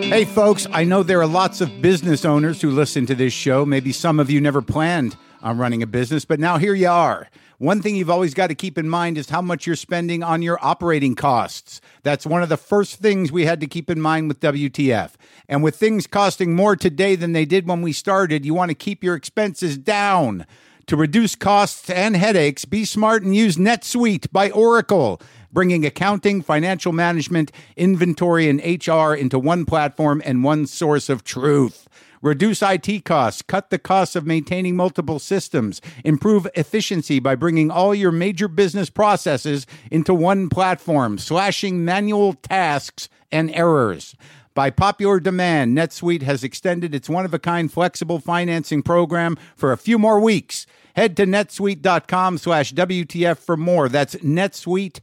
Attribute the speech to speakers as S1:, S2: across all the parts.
S1: Hey folks, I know there are lots of business owners who listen to this show. Maybe some of you never planned on running a business, but now here you are. One thing you've always got to keep in mind is how much you're spending on your operating costs. That's one of the first things we had to keep in mind with WTF. And with things costing more today than they did when we started, you want to keep your expenses down. To reduce costs and headaches, be smart and use NetSuite by Oracle, bringing accounting, financial management, inventory, and HR into one platform and one source of truth. Reduce IT costs, cut the costs of maintaining multiple systems, improve efficiency by bringing all your major business processes into one platform, slashing manual tasks and errors. By popular demand, NetSuite has extended its one-of-a-kind flexible financing program for a few more weeks. Head to netsuite.com/WTF for more. That's NetSuite,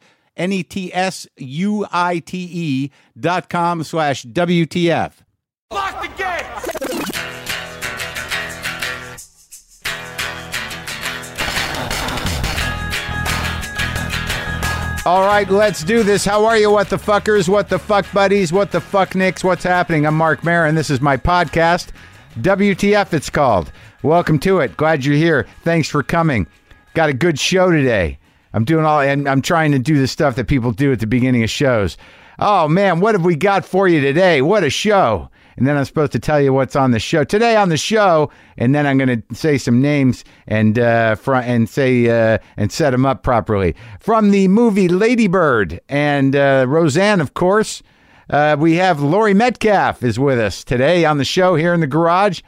S1: NetSuite.com/WTF.
S2: Lock the gate!
S1: All right, let's do this. How are you, what the fuckers, what the fuck buddies, what the fuck nicks, what's happening? I'm Mark Maron. This is my podcast, WTF it's called. Welcome to it. Glad you're here. Thanks for coming. Got a good show today. I'm trying to do the stuff that people do at the beginning of shows. Oh man, what have we got for you today? What a show. And then I'm supposed to tell you what's on the show. Today on the show, and then I'm going to say some names and set them up properly. From the movie Lady Bird and Roseanne, of course, we have Laurie Metcalf is with us today on the show here in the garage.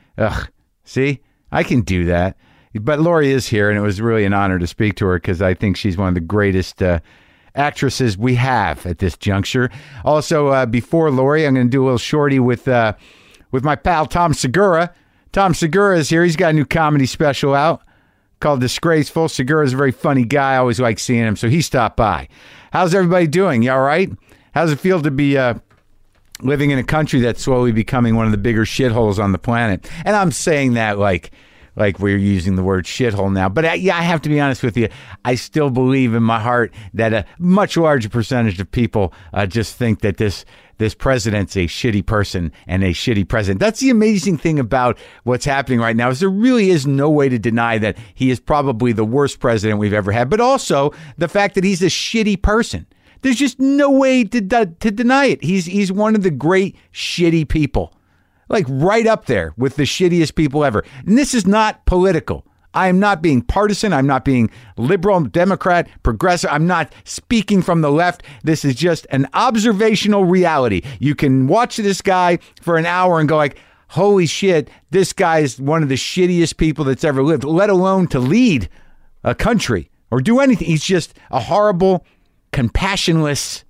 S1: See, I can do that. But Laurie is here, and it was really an honor to speak to her because I think she's one of the greatest actresses we have at this juncture. Also, before Laurie, I'm going to do a little shorty with my pal Tom Segura. Tom Segura is here. He's got a new comedy special out called Disgraceful. Segura is a very funny guy. I always like seeing him, so he stopped by. How's everybody doing? You all right? How does it feel to be living in a country that's slowly becoming one of the bigger shitholes on the planet? And I'm saying that like we're using the word shithole now. But I have to be honest with you. I still believe in my heart that a much larger percentage of people just think that this president's a shitty person and a shitty president. That's the amazing thing about what's happening right now is there really is no way to deny that he is probably the worst president we've ever had. But also the fact that he's a shitty person. There's just no way to deny it. He's one of the great shitty people. Like right up there with the shittiest people ever. And this is not political. I am not being partisan. I'm not being liberal, Democrat, progressive. I'm not speaking from the left. This is just an observational reality. You can watch this guy for an hour and go like, holy shit, this guy is one of the shittiest people that's ever lived, let alone to lead a country or do anything. He's just a horrible, compassionless,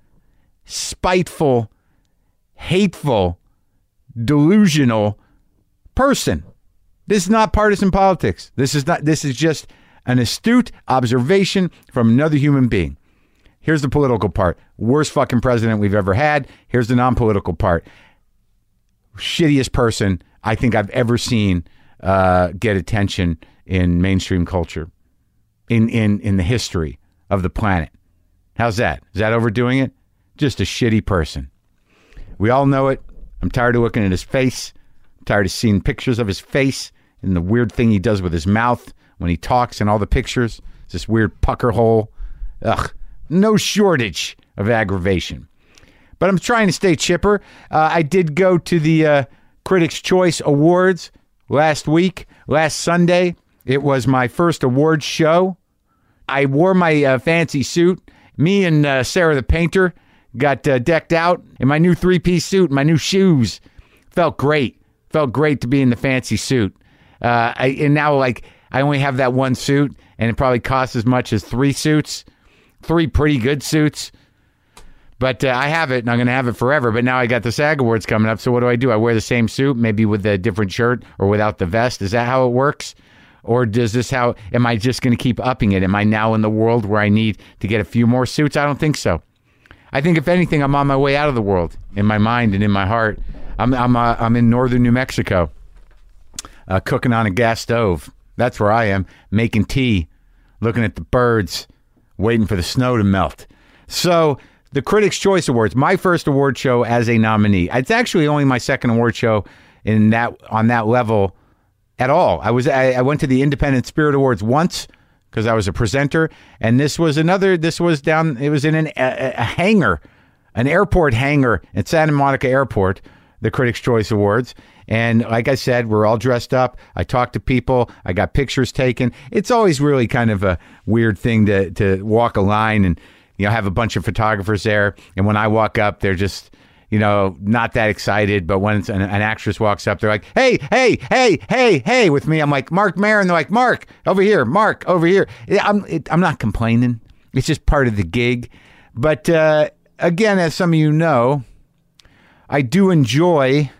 S1: spiteful, hateful, delusional person. This is not partisan politics. This is just an astute observation from another human being. Here's the political part. Worst fucking president we've ever had. Here's the non-political part. Shittiest person I think I've ever seen get attention in mainstream culture in the history of the planet. How's that? Is that overdoing it? Just a shitty person. We all know it. I'm tired of looking at his face. I'm tired of seeing pictures of his face and the weird thing he does with his mouth when he talks and all the pictures. It's this weird pucker hole. Ugh, no shortage of aggravation. But I'm trying to stay chipper. I did go to the Critics' Choice Awards last Sunday. It was my first awards show. I wore my fancy suit. Me and Sarah the Painter got decked out in my new three-piece suit, my new shoes. Felt great. Felt great to be in the fancy suit. And now, I only have that one suit, and it probably costs as much as three pretty good suits. But I have it, and I'm going to have it forever. But now I got the SAG Awards coming up, so what do? I wear the same suit, maybe with a different shirt or without the vest? Is that how it works? Or am I just going to keep upping it? Am I now in the world where I need to get a few more suits? I don't think so. I think if anything, I'm on my way out of the world in my mind and in my heart. I'm in northern New Mexico, cooking on a gas stove. That's where I am, making tea, looking at the birds, waiting for the snow to melt. So the Critics' Choice Awards, my first award show as a nominee. It's actually only my second award show on that level at all. I went to the Independent Spirit Awards once because I was a presenter, and it was in a hangar, an airport hangar at Santa Monica Airport, the Critics' Choice Awards. And like I said, we're all dressed up. I talked to people. I got pictures taken. It's always really kind of a weird thing to walk a line and, have a bunch of photographers there. And when I walk up, they're just, not that excited. But when an actress walks up, they're like, hey, hey, hey, hey, hey, with me. I'm like, Mark Maron. They're like, Mark, over here. Mark, over here. I'm not complaining. It's just part of the gig. But again, as some of you know, I do enjoy...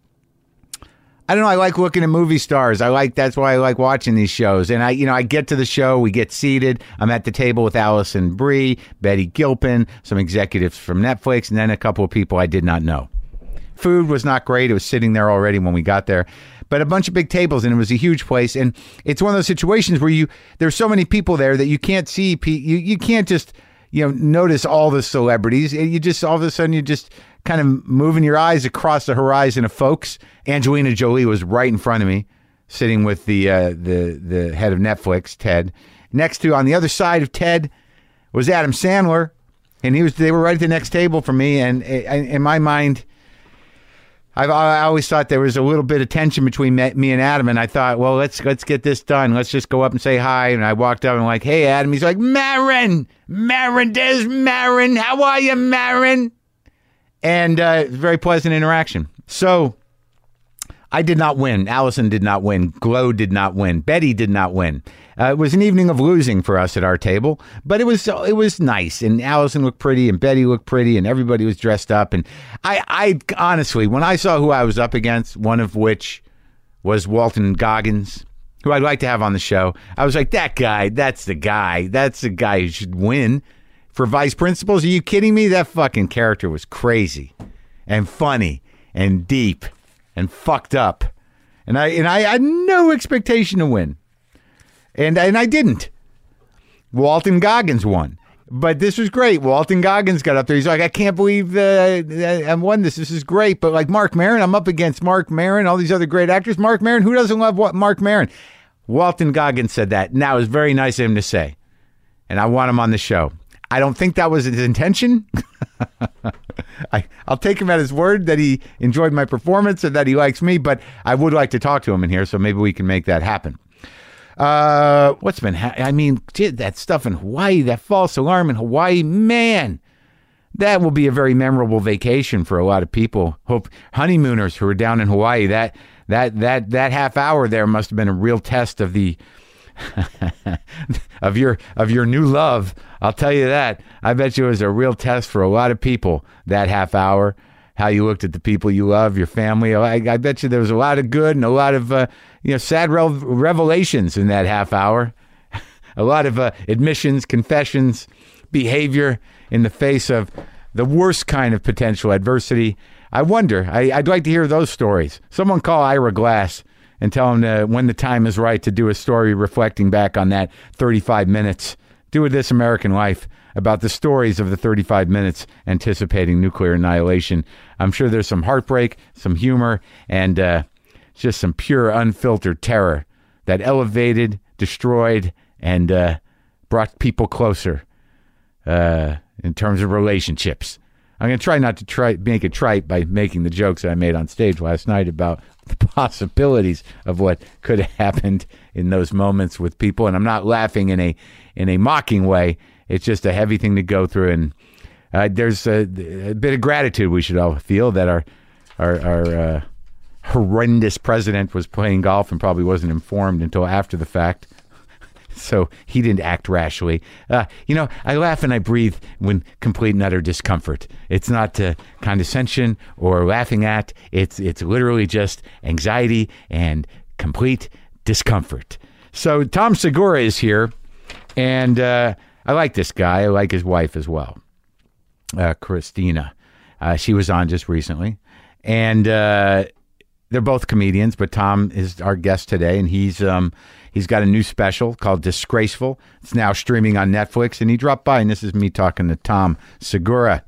S1: I don't know. I like looking at movie stars. That's why I like watching these shows. And I get to the show, we get seated. I'm at the table with Alison Brie, Betty Gilpin, some executives from Netflix, and then a couple of people I did not know. Food was not great. It was sitting there already when we got there, but a bunch of big tables, and it was a huge place. And it's one of those situations where there's so many people there that you can't see. You can't just notice all the celebrities. You just all of a sudden you just kind of moving your eyes across the horizon of folks. Angelina Jolie was right in front of me, sitting with the head of Netflix, Ted. Next to, on the other side of Ted, was Adam Sandler, and they were right at the next table from me. And in my mind, I always thought there was a little bit of tension between me and Adam, and I thought, well, let's get this done. Let's just go up and say hi. And I walked up and I'm like, hey, Adam. He's like, Maron, there's Maron. How are you, Maron? And very pleasant interaction. So I did not win. Allison did not win. Glow did not win. Betty did not win. It was an evening of losing for us at our table, but it was nice. And Allison looked pretty, and Betty looked pretty, and everybody was dressed up. And I honestly, when I saw who I was up against, one of which was Walton Goggins, who I'd like to have on the show, I was like, that's the guy who should win. For vice principals, are you kidding me? That fucking character was crazy and funny and deep and fucked up. And I had no expectation to win. And I didn't. Walton Goggins won. But this was great. Walton Goggins got up there. He's like, I can't believe I won this. This is great. But like Mark Maron, I'm up against Mark Maron, all these other great actors. Mark Maron, who doesn't love Mark Maron? Walton Goggins said that. And that was very nice of him to say. And I want him on the show. I don't think that was his intention. I'll take him at his word that he enjoyed my performance and that he likes me, but I would like to talk to him in here, so maybe we can make that happen. What's been that stuff in Hawaii, that false alarm in Hawaii, man, that will be a very memorable vacation for a lot of people. Hope honeymooners who are down in Hawaii, that half hour there must have been a real test of the of your new love. I'll tell you that. I bet you it was a real test for a lot of people, that half hour, how you looked at the people you love, your family. I bet you there was a lot of good and a lot of sad revelations in that half hour. A lot of admissions, confessions, behavior in the face of the worst kind of potential adversity. I wonder, I'd like to hear those stories. Someone call Ira Glass and tell him when the time is right to do a story reflecting back on that 35 minutes. Do it This American Life about the stories of the 35 minutes anticipating nuclear annihilation. I'm sure there's some heartbreak, some humor, and just some pure unfiltered terror that elevated, destroyed, and brought people closer in terms of relationships. I'm going to try not to make it trite by making the jokes that I made on stage last night about the possibilities of what could have happened in those moments with people. And I'm not laughing in a mocking way. It's just a heavy thing to go through. And there's a bit of gratitude we should all feel that our horrendous president was playing golf and probably wasn't informed until after the fact. So he didn't act rashly. I laugh and I breathe when complete and utter discomfort. It's not condescension or laughing at. It's literally just anxiety and complete discomfort. So Tom Segura is here, and I like this guy. I like his wife as well, Christina. She was on just recently, and They're both comedians, but Tom is our guest today, and he's got a new special called Disgraceful. It's now streaming on Netflix, and he dropped by, and this is me talking to Tom Segura.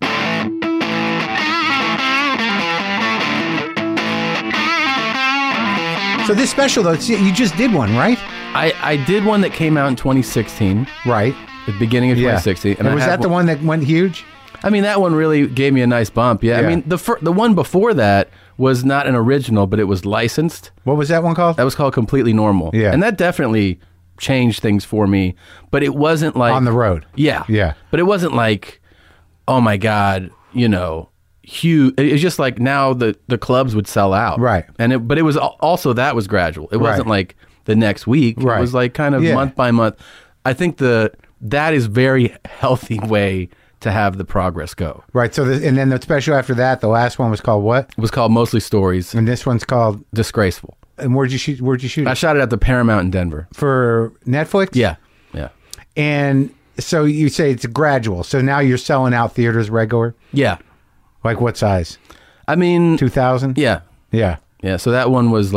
S1: So this special, though, you just did one, right?
S2: I did one that came out in 2016.
S1: Right.
S2: The beginning of 2016.
S1: And was that the one that went huge?
S2: I mean, that one really gave me a nice bump. Yeah. I mean, the one before that was not an original, but it was licensed.
S1: What was that one called?
S2: That was called Completely Normal.
S1: Yeah.
S2: And that definitely changed things for me. But it wasn't like...
S1: On the road.
S2: Yeah.
S1: Yeah.
S2: But it wasn't like, oh my God, huge. It's just like now the clubs would sell out.
S1: Right.
S2: But it was also, that was gradual. It wasn't like the next week.
S1: Right.
S2: It was like kind of month by month. I think that is very healthy way to have the progress go.
S1: Right. So, and then the special after that, the last one was called what?
S2: It was called Mostly Stories.
S1: And this one's called
S2: Disgraceful.
S1: And where'd you shoot it?
S2: I shot it at the Paramount in Denver.
S1: For Netflix?
S2: Yeah. Yeah.
S1: And so you say it's gradual. So now you're selling out theaters regular?
S2: Yeah.
S1: Like what size?
S2: I mean...
S1: 2,000?
S2: Yeah.
S1: Yeah.
S2: Yeah. So that one was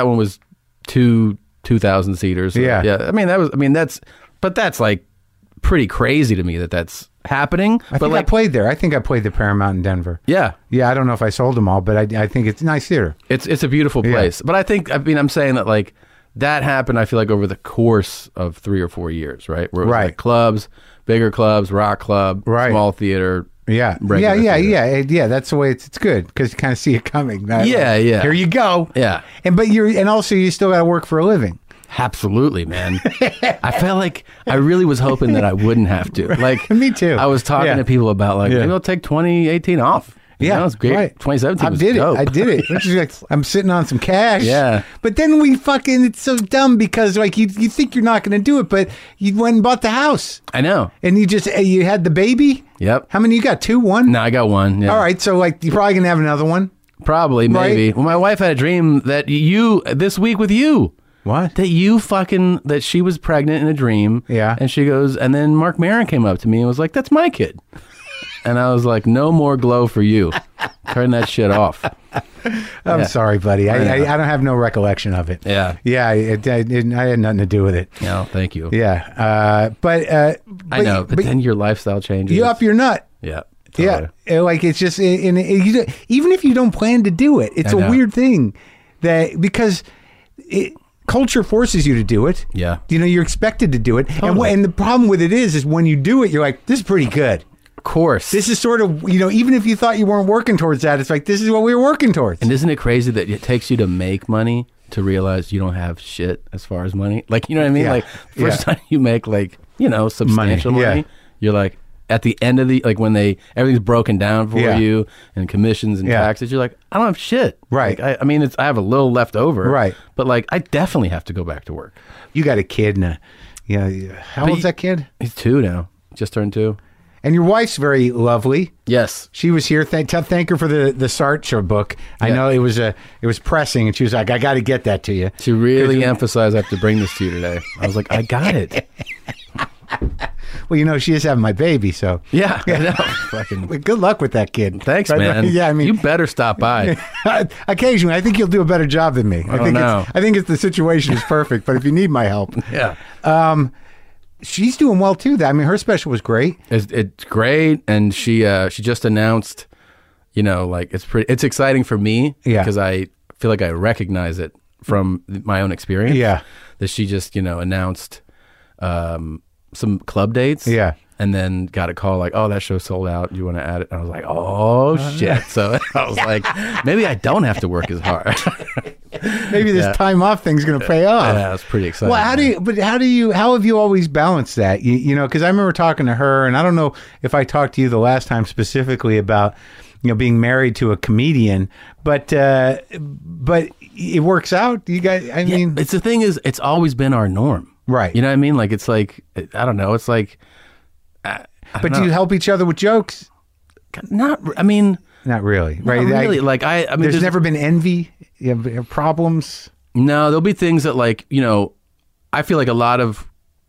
S2: 2,000 seaters. So
S1: yeah.
S2: Yeah. But that's like pretty crazy to me that's happening.
S1: I think I played there. I think I played the Paramount in Denver.
S2: Yeah.
S1: Yeah, I don't know if I sold them all, but I think it's a nice theater.
S2: It's a beautiful place. Yeah. But I'm saying that that happened, I feel like, over the course of 3 or 4 years, right? Where it was like clubs, bigger clubs, rock club, small theater.
S1: Yeah. Yeah. That's the way it's good because you kind of see it coming.
S2: Yeah.
S1: Here you go.
S2: Yeah.
S1: And also you still got to work for a living.
S2: Absolutely, man. I felt like I really was hoping that I wouldn't have to. Like
S1: me too.
S2: I was talking to people about maybe I'll take 2018 off. It's great.
S1: Right.
S2: 2017 was dope.
S1: I did it. Which is like, I'm sitting on some cash.
S2: Yeah.
S1: But then it's so dumb because you think you're not going to do it, but you went and bought the house.
S2: I know.
S1: And you had the baby?
S2: Yep.
S1: How many you got? 2, 1?
S2: No, I got 1. Yeah.
S1: All right. So you're probably going to have another one?
S2: Probably, maybe.
S1: Right?
S2: Well, my wife had a dream that this week with you.
S1: What?
S2: That she was pregnant in a dream.
S1: Yeah.
S2: And she goes, and then Mark Maron came up to me and was like, that's my kid. And I was like, no more glow for you. Turn that shit off.
S1: I'm sorry, buddy. I don't have no recollection of it.
S2: Yeah.
S1: Yeah. I had nothing to do with it.
S2: No, thank you.
S1: Yeah. But
S2: I know. But then your lifestyle changes.
S1: You up your nut.
S2: Yeah. Totally.
S1: Yeah. It's just, even if you don't plan to do it, it's a weird thing because culture forces you to do it.
S2: Yeah.
S1: You're expected to do it.
S2: Totally.
S1: And the problem with it is when you do it, you're like, this is pretty good.
S2: Of course.
S1: This is sort of, even if you thought you weren't working towards that, it's like, this is what we were working towards.
S2: And isn't it crazy that it takes you to make money to realize you don't have shit as far as money? Like, you know what I mean?
S1: Yeah.
S2: Like, first time you make substantial money, you're like, at the end of when everything's broken down for you and commissions and taxes, you're like, I don't have shit.
S1: Right.
S2: I I have a little left over.
S1: Right.
S2: But I definitely have to go back to work.
S1: You got a kid now. How old's that kid?
S2: He's 2 now. Just turned 2.
S1: And your wife's very lovely.
S2: Yes.
S1: She was here. Thank her for the Sartre book. I know it was pressing, and she was like, I got to get that to you.
S2: She really emphasized I have to bring this to you today. I was like, I got it.
S1: Well, she is having my baby, so.
S2: Yeah. I know. Fucking.
S1: Good luck with that kid.
S2: Thanks, man.
S1: Yeah,
S2: you better stop by.
S1: Occasionally, I think you'll do a better job than me. I think the situation is perfect, but if you need my help.
S2: Yeah.
S1: She's doing well too. Her special was great.
S2: It's great, and she just announced, it's exciting for me because I feel like I recognize it from my own experience.
S1: Yeah,
S2: that she just announced some club dates.
S1: Yeah.
S2: And then got a call like, oh, that show sold out. You want to add it? And I was like, oh, shit. So I was like, maybe I don't have to work as hard.
S1: Maybe this time off thing's going to pay off.
S2: Yeah, it's pretty exciting.
S1: Well, how have you always balanced that? Because I remember talking to her, and I don't know if I talked to you the last time specifically about, being married to a comedian, but it works out. You guys,
S2: it's the thing is, it's always been our norm.
S1: Right.
S2: You know what I mean? Like, it's like, I don't know. It's like,
S1: but do you help each other with jokes?
S2: Not really.
S1: Not really. Right.
S2: Not really.
S1: There's never been envy, problems.
S2: No, there'll be things that I feel like a lot of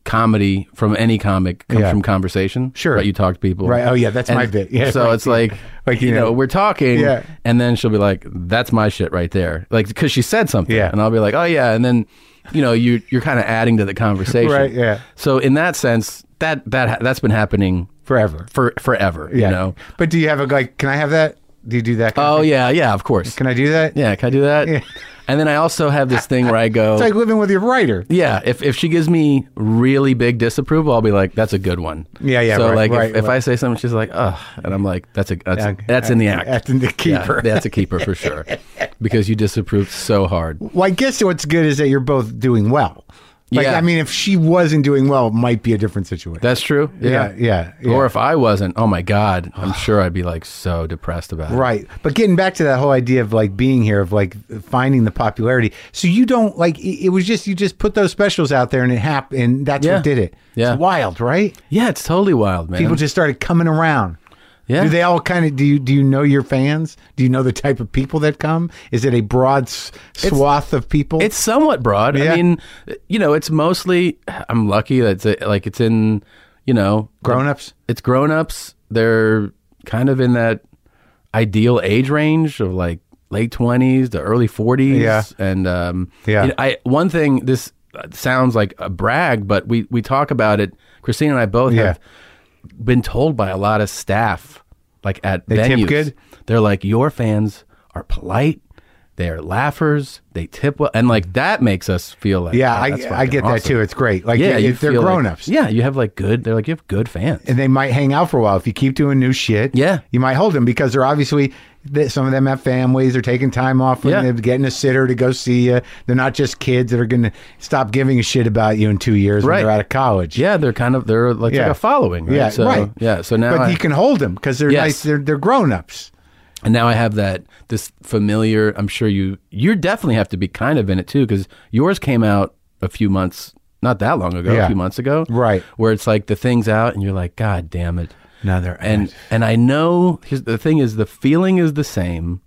S2: comedy from any comic comes from conversation.
S1: Sure.
S2: Right? You talk to people.
S1: Right. Oh, yeah. That's my bit. Yeah.
S2: So it's like you know, we're talking, and then she'll be like, that's my shit right there. Like, because she said something. Yeah. And I'll be like, oh, yeah. And then, you know, you're kind of adding to the conversation.
S1: Right. Yeah.
S2: So in that sense, that's been happening
S1: forever.
S2: Forever. You know?
S1: But do you have can I have that? Do you do that?
S2: Oh, yeah. Yeah, of course.
S1: Can I do that?
S2: Yeah. Can I do that? Yeah. And then I also have this thing where I go...
S1: It's like living with your writer.
S2: Yeah. If she gives me really big disapproval, I'll be like, that's a good one.
S1: Yeah,
S2: so if I say something, she's like, ugh. And I'm like, that's in the act.
S1: That's in the keeper.
S2: Yeah, that's a keeper for sure. Because you disapproved so hard.
S1: Well, I guess what's good is that you're both doing well. Like, I mean, if she wasn't doing well, it might be a different situation.
S2: That's true.
S1: Yeah.
S2: Or if I wasn't, oh my God, I'm sure I'd be like so depressed about it.
S1: Right. But getting back to that whole idea of like being here, of like finding the popularity. So you don't like, it was just, you just put those specials out there and it happened, and that's what did it. Yeah. It's wild, right?
S2: Yeah, it's totally wild, man.
S1: People just started coming around.
S2: Yeah.
S1: Do they all kind of, do you know your fans? Do you know the type of people that come? Is it a broad swath of people?
S2: It's somewhat broad.
S1: Yeah.
S2: I mean, you know, it's mostly, I'm lucky that it's in, you know.
S1: Grown-ups?
S2: It's grown-ups. They're kind of in that ideal age range of like late 20s to early 40s.
S1: Yeah.
S2: And you know, one thing, this sounds like a brag, but we talk about it. Christina and I both have been told by a lot of staff, like at venues,
S1: tip good?
S2: They're like, your fans are polite, they're laughers, they tip well, and like that makes us feel like
S1: I get that too. It's great. Like if they're grown-ups.
S2: Like, you have like good. They're like, you have good fans,
S1: and they might hang out for a while if you keep doing new shit.
S2: Yeah,
S1: you might hold them because they're obviously. Some of them have families. They're taking time off. They're getting a sitter to go see you. They're not just kids that are going to stop giving a shit about you in 2 years when they're out of college.
S2: Yeah, they're like a following. Right?
S1: Yeah,
S2: so,
S1: right.
S2: Yeah, so now,
S1: but you can hold them because they're nice. They're grown-ups.
S2: And now I have this familiar. I'm sure you definitely have to be kind of in it too, because yours came out a few months, not that long ago, a few months ago,
S1: right?
S2: Where it's like the thing's out, and you're like, God damn it.
S1: And
S2: I know the thing is, the feeling is the same,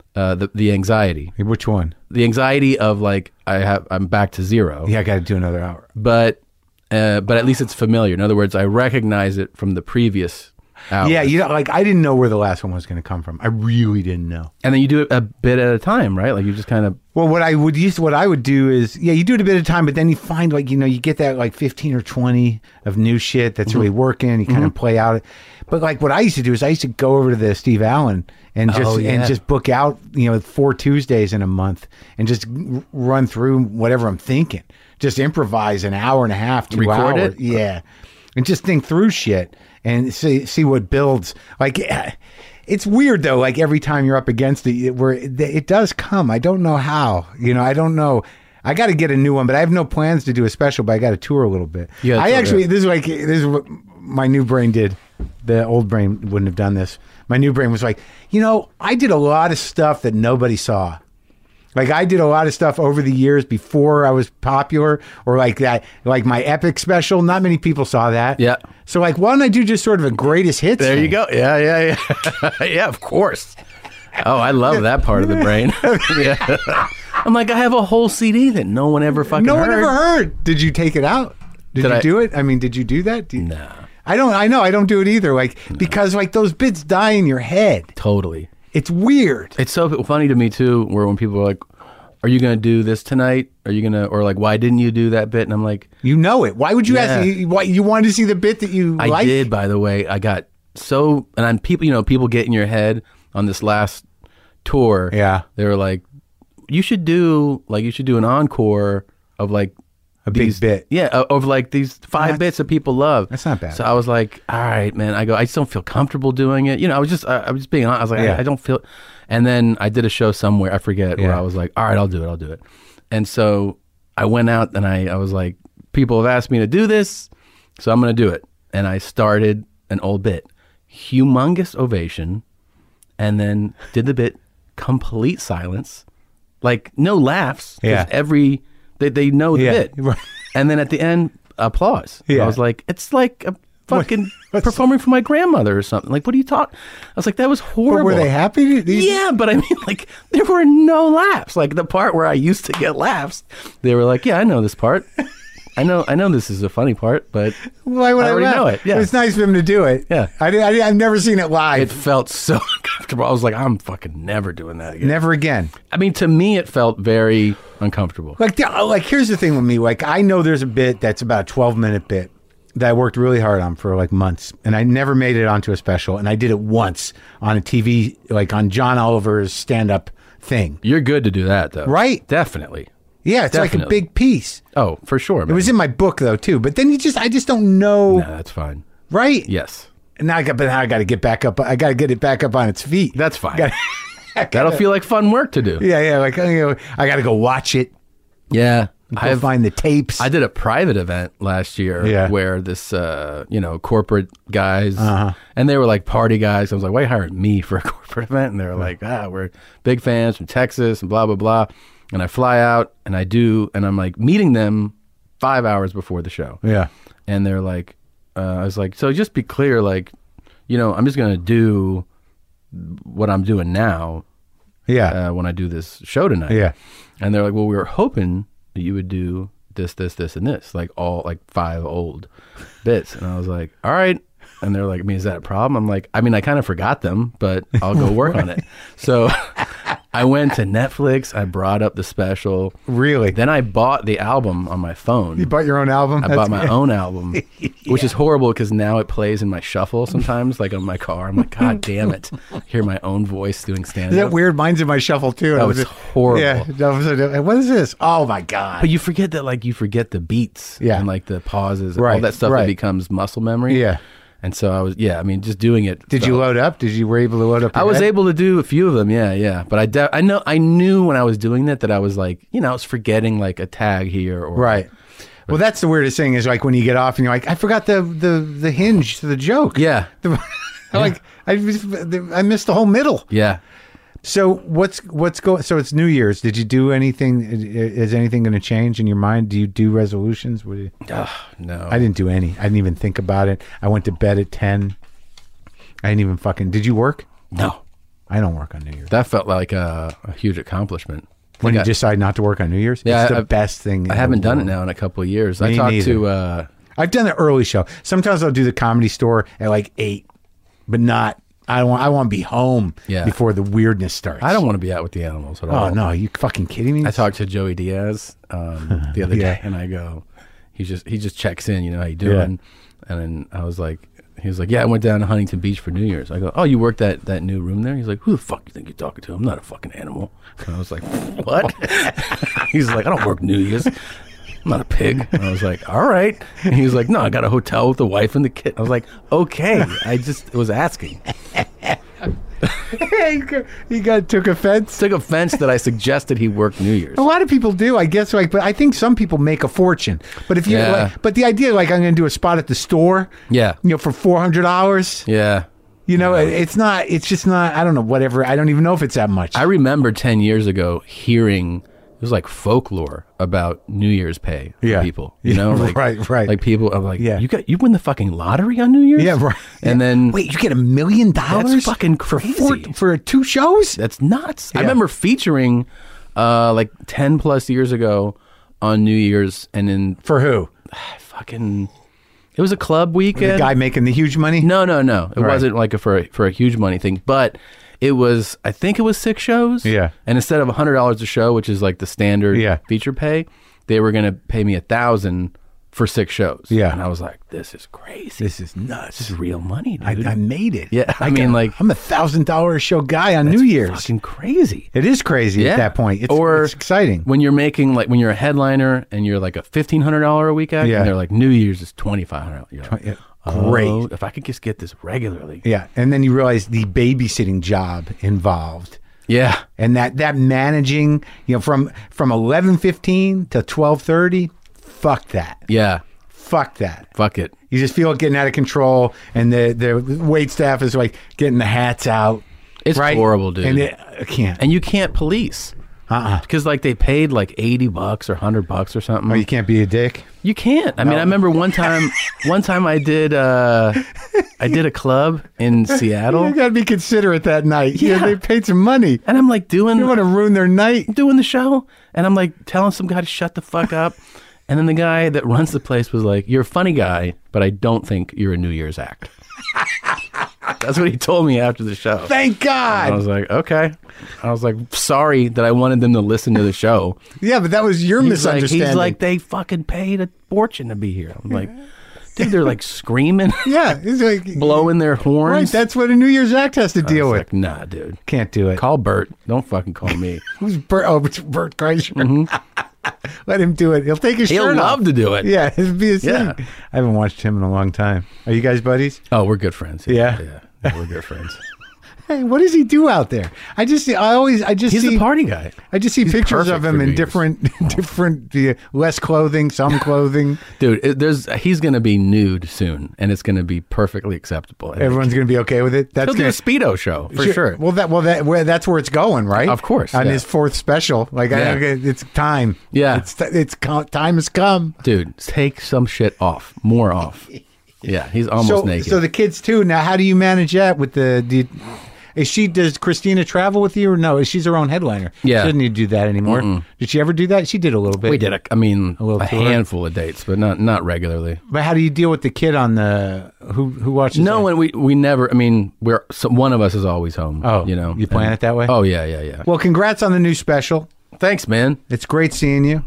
S2: the anxiety.
S1: Which one?
S2: The anxiety of like I'm back to zero.
S1: Yeah, I got to do another hour.
S2: But at least it's familiar. In other words, I recognize it from the previous hours.
S1: Yeah, you know, like I didn't know where the last one was going to come from. I really didn't know.
S2: And then you do it a bit at a time, right? Like you just kind of.
S1: Well, what I would do is, you do it a bit at a time, but then you find like, you know, you get that like 15 or 20 of new shit that's really working. You kind of play out. But like what I used to do is I used to go over to the Steve Allen and just book out, you know, 4 Tuesdays in a month and just run through whatever I'm thinking. Just improvise an hour and a half, 2 hours.
S2: Record it?
S1: Yeah. And just think through shit and see what builds. Like, it's weird though. Like every time you're up against it, where it does come. I don't know how. You know, I don't know. I got to get a new one, but I have no plans to do a special. But I got to tour a little bit. Yeah, this is what my new brain did. The old brain wouldn't have done this. My new brain was like, you know, I did a lot of stuff that nobody saw. Like I did a lot of stuff over the years before I was popular, or like that, like my epic special. Not many people saw that.
S2: Yeah.
S1: So like, why don't I do just sort of a greatest hits?
S2: There
S1: thing?
S2: you go. Yeah. Yeah, of course. Oh, I love that part of the brain. Yeah. I'm like, I have a whole CD that no one ever fucking heard.
S1: No one ever heard. Did you take it out? Did you do it? I mean, did you do that?
S2: No.
S1: I know. I don't do it either. Like, because like those bits die in your head.
S2: Totally.
S1: It's weird.
S2: It's so funny to me too, where when people are like, are you going to do this tonight? Are you going to, or like, why didn't you do that bit? And I'm like,
S1: you know it. Why would you ask me? Why you wanted to see the bit that you liked?
S2: I did, by the way. I got so, and I'm people get in your head on this last tour.
S1: Yeah.
S2: They were like, you should do an encore of like
S1: a big bit.
S2: Yeah. Of like these 5 bits that people love.
S1: That's not bad.
S2: So I was like, all right, man. I just don't feel comfortable doing it. You know, I was just being honest. I was like, I don't feel. And then I did a show somewhere, I forget, where I was like, all right, I'll do it. And so I went out and I was like, people have asked me to do this, so I'm going to do it. And I started an old bit, humongous ovation, and then did the bit, complete silence, like no laughs.
S1: Yeah.
S2: They know the bit.
S1: Right.
S2: And then at the end, applause.
S1: Yeah.
S2: I was like, it's like a fucking performing for my grandmother or something. Like, what are you talking? I was like, that was horrible.
S1: But were they happy?
S2: Yeah, but I mean, like, there were no laughs. Like, the part where I used to get laughs, they were like, yeah, I know this part. I know this is a funny part, but
S1: Why would I
S2: already
S1: laugh?
S2: know it. Yeah.
S1: It's nice of him to do it.
S2: Yeah.
S1: I've never seen it live.
S2: it felt so uncomfortable. I was like, I'm fucking never doing that again.
S1: Never again.
S2: I mean, to me, it felt very uncomfortable.
S1: Like here's the thing with me. Like, I know there's a bit that's about a 12-minute bit that I worked really hard on for like months, and I never made it onto a special, and I did it once on a TV, like on John Oliver's stand-up thing.
S2: You're good to do that, though.
S1: Right.
S2: Definitely.
S1: Yeah, it's like a
S2: Definitely.
S1: big piece.
S2: Oh, for sure, man.
S1: It was in my book though too, but then I just don't know.
S2: No, that's fine.
S1: Right?
S2: Yes.
S1: And now I got to get back up. I got to get it back up on its feet.
S2: That's fine.
S1: Gotta-
S2: That'll feel like fun work to do.
S1: Yeah. Like, I got to go watch it.
S2: Yeah.
S1: Go find the tapes.
S2: I did a private event last year where this, corporate guys, and they were like party guys. I was like, why hire me for a corporate event? And they were like, we're big fans from Texas and blah, blah, blah. And I fly out and I'm like meeting them 5 hours before the show.
S1: Yeah.
S2: And they're like, I was like, so just be clear, like, I'm just going to do what I'm doing now.
S1: Yeah.
S2: When I do this show tonight.
S1: Yeah.
S2: And they're like, well, we were hoping that you would do this, and this, like all like 5 old bits. And I was like, all right. And they're like, is that a problem? I'm like, I kind of forgot them, but I'll go work on it. So I went to Netflix. I brought up the special.
S1: Really?
S2: Then I bought the album on my phone.
S1: You bought your own album?
S2: I bought my own album, which is horrible because now it plays in my shuffle sometimes, like on my car. I'm like, God damn it. Hear my own voice doing stand-up.
S1: Is that weird? Mine's in my shuffle too.
S2: That was horrible.
S1: Yeah. What is this? Oh my God.
S2: But you forget the beats
S1: Yeah.
S2: and like the pauses and
S1: Right,
S2: all that stuff
S1: right.
S2: that becomes muscle memory.
S1: Yeah.
S2: And so I was, just doing it.
S1: Did you load up? Were you able to load up?
S2: I was able to do a few of them. Yeah. But I knew when I was doing that I was like, I was forgetting like a tag here or.
S1: Right. Well, that's the weirdest thing is like when you get off and you're like, I forgot the hinge to the joke.
S2: Yeah.
S1: Like I missed the whole middle.
S2: Yeah.
S1: So what's going? So it's New Year's. Did you do anything? Is anything going to change in your mind? Do you do resolutions?
S2: No,
S1: I didn't do any. I didn't even think about it. I went to bed at 10. I didn't even fucking. Did you work?
S2: No,
S1: I don't work on New Year's.
S2: that felt like a huge accomplishment.
S1: When you decide not to work on New Year's,
S2: Yeah,
S1: it's the best thing.
S2: I haven't done it now in a couple of years. I talked to.
S1: I've done the early show. Sometimes I'll do the Comedy Store at like 8, but not. I want to be home before the weirdness starts.
S2: I don't want to be out with the animals at all.
S1: Oh no, are you fucking kidding me?
S2: I talked to Joey Diaz the other day, and I go, he just checks in, how you doing? And then he was like, yeah, I went down to Huntington Beach for New Year's. I go, oh, you worked that new room there? He's like, who the fuck you think you're talking to? I'm not a fucking animal. And I was like, what? He's like, I don't work New Year's. I'm not a pig. And I was like, all right. And he was like, no, I got a hotel with the wife and the kid. I was like, okay. I just was asking.
S1: He took offense.
S2: Took offense that I suggested he work New Year's.
S1: A lot of people do, I guess. Like, but I think some people make a fortune. But if you, but the idea, like, I'm going to do a spot at the store, for $400.
S2: Yeah.
S1: It's not. It's just not. I don't know. Whatever. I don't even know if it's that much.
S2: I remember 10 years ago hearing. It was like folklore about New Year's pay for people, like,
S1: right.
S2: Like people, I'm like, you win the fucking lottery on New Year's,
S1: right.
S2: And then
S1: wait, you get $1 million?
S2: That's fucking crazy
S1: for 2 shows.
S2: That's nuts. Yeah. I remember featuring, like 10 plus years ago, on New Year's, and then
S1: for who?
S2: Fucking. It was a club weekend.
S1: The guy making the huge money?
S2: No. It wasn't like for a huge money thing, but. I think it was 6 shows.
S1: Yeah.
S2: And instead of $100 a show, which is like the standard feature pay, they were going to pay me $1,000 for 6 shows.
S1: Yeah.
S2: And I was like, this is crazy.
S1: This is nuts.
S2: This is real money, dude.
S1: I made it.
S2: Yeah.
S1: I'm a $1,000 a show guy on New Year's.
S2: Fucking crazy.
S1: It is crazy at that point. It's exciting.
S2: When you're making, like, when you're a headliner and you're like a $1,500 a week act, and they're like, New Year's is $2,500. You're like, great. If I could just get this regularly.
S1: Yeah. And then you realize the babysitting job involved.
S2: Yeah.
S1: And that managing, from 11:15 to 12:30, fuck that.
S2: Yeah.
S1: Fuck that.
S2: Fuck it.
S1: You just feel it getting out of control, and the wait staff is like getting the hats out.
S2: It's horrible, dude.
S1: And I can't.
S2: And you can't police. Because like they paid like $80 or $100 or something.
S1: Oh, you can't be a dick.
S2: You can't. I mean, I remember one time I did a club in Seattle.
S1: You got to be considerate that night.
S2: Yeah.
S1: They paid some money.
S2: And I'm like
S1: You want to ruin their night.
S2: doing the show, and I'm like telling some guy to shut the fuck up. And then the guy that runs the place was like, "You're a funny guy, but I don't think you're a New Year's act." That's what he told me after the show.
S1: Thank God.
S2: And I was like, okay. I was like, sorry that I wanted them to listen to the show.
S1: Yeah, but that was your misunderstanding.
S2: He's like, they fucking paid a fortune to be here. I'm like, dude, they're like screaming.
S1: Yeah. It's like,
S2: blowing their horns.
S1: Right, that's what a New Year's act has to deal with.
S2: Like, nah, dude.
S1: Can't do it.
S2: Call Bert. Don't fucking call me.
S1: Who's Bert? Oh, it's Bert Kreischer. Mm-hmm. Let him do it. He'll take his shirt off.
S2: He'll love to do it.
S1: Yeah, it'll be his thing. I haven't watched him in a long time. Are you guys buddies?
S2: Oh, we're good friends.
S1: Yeah.
S2: Yeah, we're good friends.
S1: Hey, what does he do out there? He's
S2: a party guy.
S1: I just see pictures of him in different, less clothing, some clothing.
S2: Dude, he's going to be nude soon, and it's going to be perfectly acceptable.
S1: Everyone's going to be okay with it.
S2: He'll do a Speedo show for sure.
S1: Well, that's where it's going, right?
S2: Of course.
S1: On his fourth special, it's time.
S2: Yeah,
S1: time has come.
S2: Dude, take some shit off, more off. Yeah, he's almost naked.
S1: So the kids too. Now, how do you manage that with does Christina travel with you or no? She's her own headliner.
S2: Yeah.
S1: She doesn't need to do that anymore. Mm-mm. Did she ever do that? She did a little bit.
S2: We did a handful of dates, but not regularly.
S1: But how do you deal with the kid on the who watches?
S2: No, when we never. I mean, one of us is always home.
S1: Oh, you plan it that way?
S2: Oh yeah.
S1: Well, congrats on the new special.
S2: Thanks, man.
S1: It's great seeing you.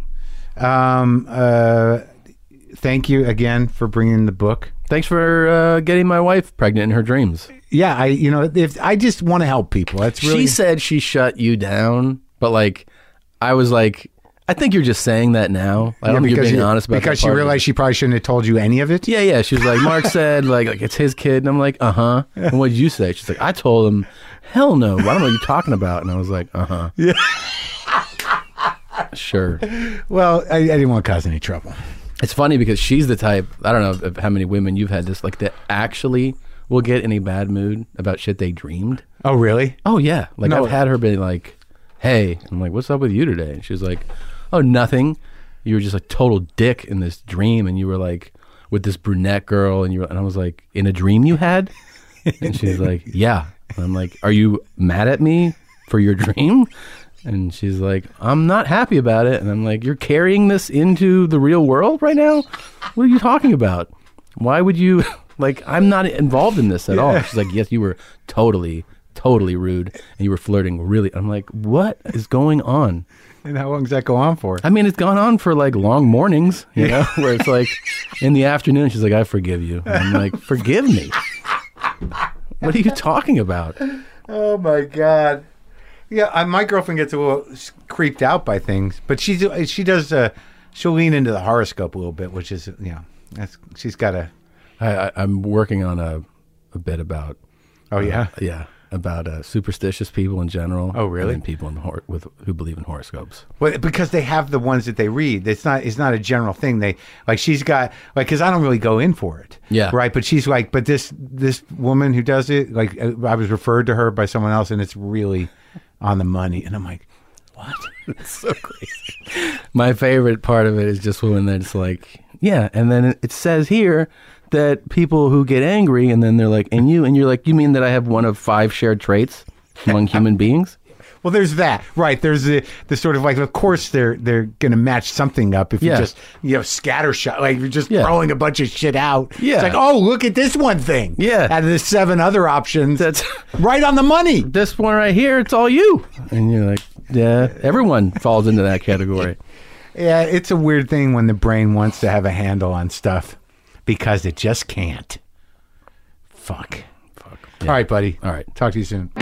S1: Thank you again for bringing the book.
S2: Thanks for getting my wife pregnant in her dreams.
S1: Yeah, I just want to help people. That's really.
S2: She said she shut you down, but I was like, I think you're just saying that now. I don't think you're being honest about that.
S1: Because she realized she probably shouldn't have told you any of it.
S2: Yeah. She was like, Mark said like it's his kid, and I'm like, uh-huh. And what did you say? She's like, I told him, hell no. I don't know what you're talking about. And I was like, uh-huh.
S1: Yeah.
S2: Sure.
S1: Well, I didn't want to cause any trouble.
S2: It's funny because she's the type, I don't know how many women you've had this, that actually will get in a bad mood about shit they dreamed.
S1: Oh, really?
S2: Oh, yeah. I've had her be like, hey, I'm like, what's up with you today? And she was like, oh, nothing. You were just a total dick in this dream. And you were like with this brunette girl. And I was like, in a dream you had? And she's like, yeah. And I'm like, are you mad at me for your dream? And she's like, I'm not happy about it. And I'm like, you're carrying this into the real world right now? What are you talking about? Why would you, I'm not involved in this at all. She's like, yes, you were totally rude. And you were flirting really. I'm like, what is going on?
S1: And how long does that go on for?
S2: I mean, it's gone on for long mornings, where it's in the afternoon. She's like, I forgive you. And I'm like, forgive me? What are you talking about?
S1: Oh, my God. Yeah, my girlfriend gets a little creeped out by things, but she'll lean into the horoscope a little bit, which is, she's got a...
S2: I'm working on a bit about...
S1: Oh, yeah?
S2: About superstitious people in general.
S1: Oh, really?
S2: And people who believe in horoscopes.
S1: Well, because they have the ones that they read. It's not a general thing. They she's got because I don't really go in for it.
S2: Yeah.
S1: Right. But she's like, but this woman who does it, I was referred to her by someone else, and it's really on the money. And I'm like, what?
S2: It's so crazy. My favorite part of it is just when it's like, yeah, and then it says here that people who get angry, and then they're like, and you're like, you mean that I have one of 5 shared traits among human beings?
S1: Well, there's that, right? There's the sort of of course they're going to match something up if you just scattershot, you're just throwing a bunch of shit out.
S2: Yeah,
S1: it's like, oh, look at this one thing.
S2: Yeah,
S1: out of the 7 other options,
S2: that's
S1: right on the money.
S2: This one right here, it's all you, and you're like, yeah, everyone falls into that category.
S1: Yeah, it's a weird thing when the brain wants to have a handle on stuff because it just can't. Fuck.
S2: Yeah.
S1: All right, buddy.
S2: All right.
S1: Talk to you soon.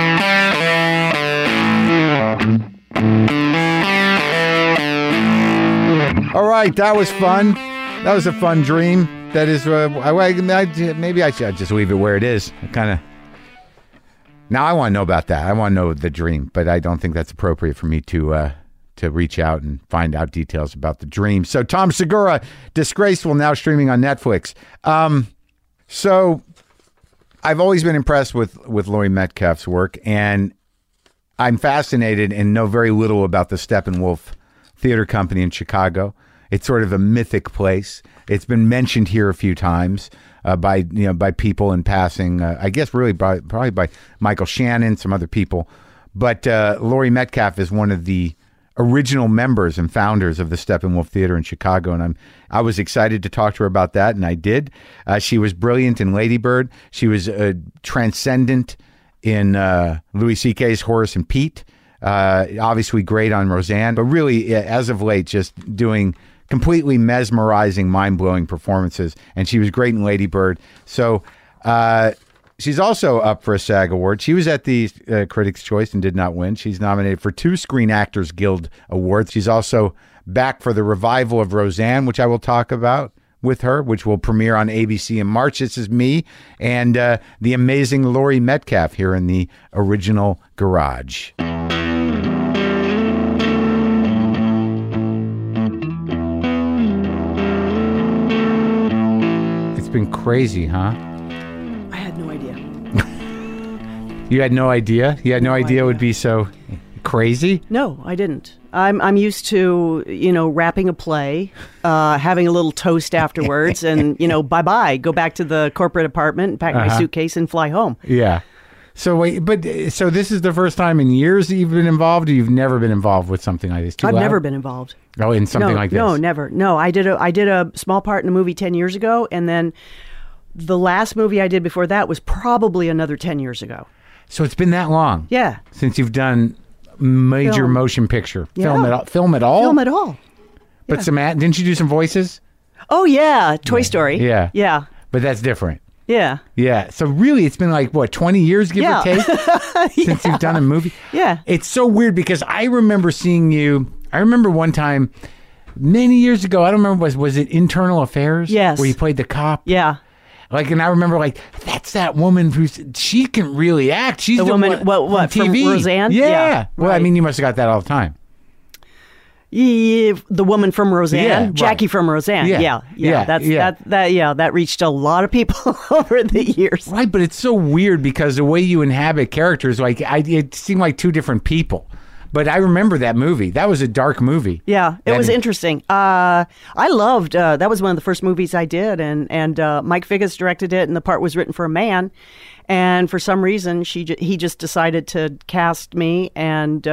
S1: All right, that was fun. That was a fun dream. That is, maybe I should just leave it where it is. Now I want to know about that. I want to know the dream, but I don't think that's appropriate for me to reach out and find out details about the dream. So Tom Segura, Disgraceful, now streaming on Netflix. So I've always been impressed with Laurie Metcalf's work, and I'm fascinated and know very little about the Steppenwolf Theater Company in Chicago. It's sort of a mythic place. It's been mentioned here a few times by people in passing. I guess really probably by Michael Shannon, some other people. But Laurie Metcalf is one of the original members and founders of the Steppenwolf Theater in Chicago, and I was excited to talk to her about that, and I did. She was brilliant in Lady Bird. She was transcendent in Louis C.K.'s Horace and Pete. Obviously great on Roseanne, but really, as of late, just doing completely mesmerizing, mind-blowing performances. And she was great in Lady Bird. So she's also up for a SAG Award. She was at the Critics' Choice and did not win. She's nominated for 2 Screen Actors Guild Awards. She's also back for the revival of Roseanne, which I will talk about with her, which will premiere on ABC in March. This is me and the amazing Laurie Metcalf here in the original garage. Been crazy, huh?
S3: I had no idea.
S1: You had no idea? You had no idea it would be so crazy?
S3: No, I didn't. I'm used to, wrapping a play, having a little toast afterwards, and, bye-bye, go back to the corporate apartment, pack my suitcase, and fly home.
S1: Yeah. So so this is the first time in years that you've been involved, or you've never been involved with something like this?
S3: I've never been involved.
S1: Oh, in something like this?
S3: No, never. No, I did a small part in a movie 10 years ago, and then the last movie I did before that was probably another 10 years ago.
S1: So it's been that long?
S3: Yeah.
S1: Since you've done major motion picture.
S3: Yeah.
S1: Film at all?
S3: Film at all.
S1: But didn't you do some voices?
S3: Oh, yeah. Toy Story.
S1: Yeah.
S3: Yeah.
S1: But that's different.
S3: Yeah.
S1: Yeah. So really, it's been like, 20 years, give or take, since you've done a movie?
S3: Yeah.
S1: It's so weird because I remember seeing you. I remember one time many years ago, I don't remember, was it Internal Affairs?
S3: Yes.
S1: Where you played the cop?
S3: Yeah.
S1: And I remember that's that woman she can really act. She's the
S3: woman,
S1: what,
S3: on TV. From Roseanne?
S1: Yeah. Well,
S3: right.
S1: I mean, you must have got that all the time.
S3: Yeah, the woman from Roseanne, Jackie from Roseanne. Yeah. That reached a lot of people over the years.
S1: Right, but it's so weird because the way you inhabit characters, it seemed like 2 different people. But I remember that movie. That was a dark movie.
S3: Yeah, it was interesting. I loved, that was one of the first movies I did, and Mike Figgis directed it, and the part was written for a man. And for some reason, he just decided to cast me, and...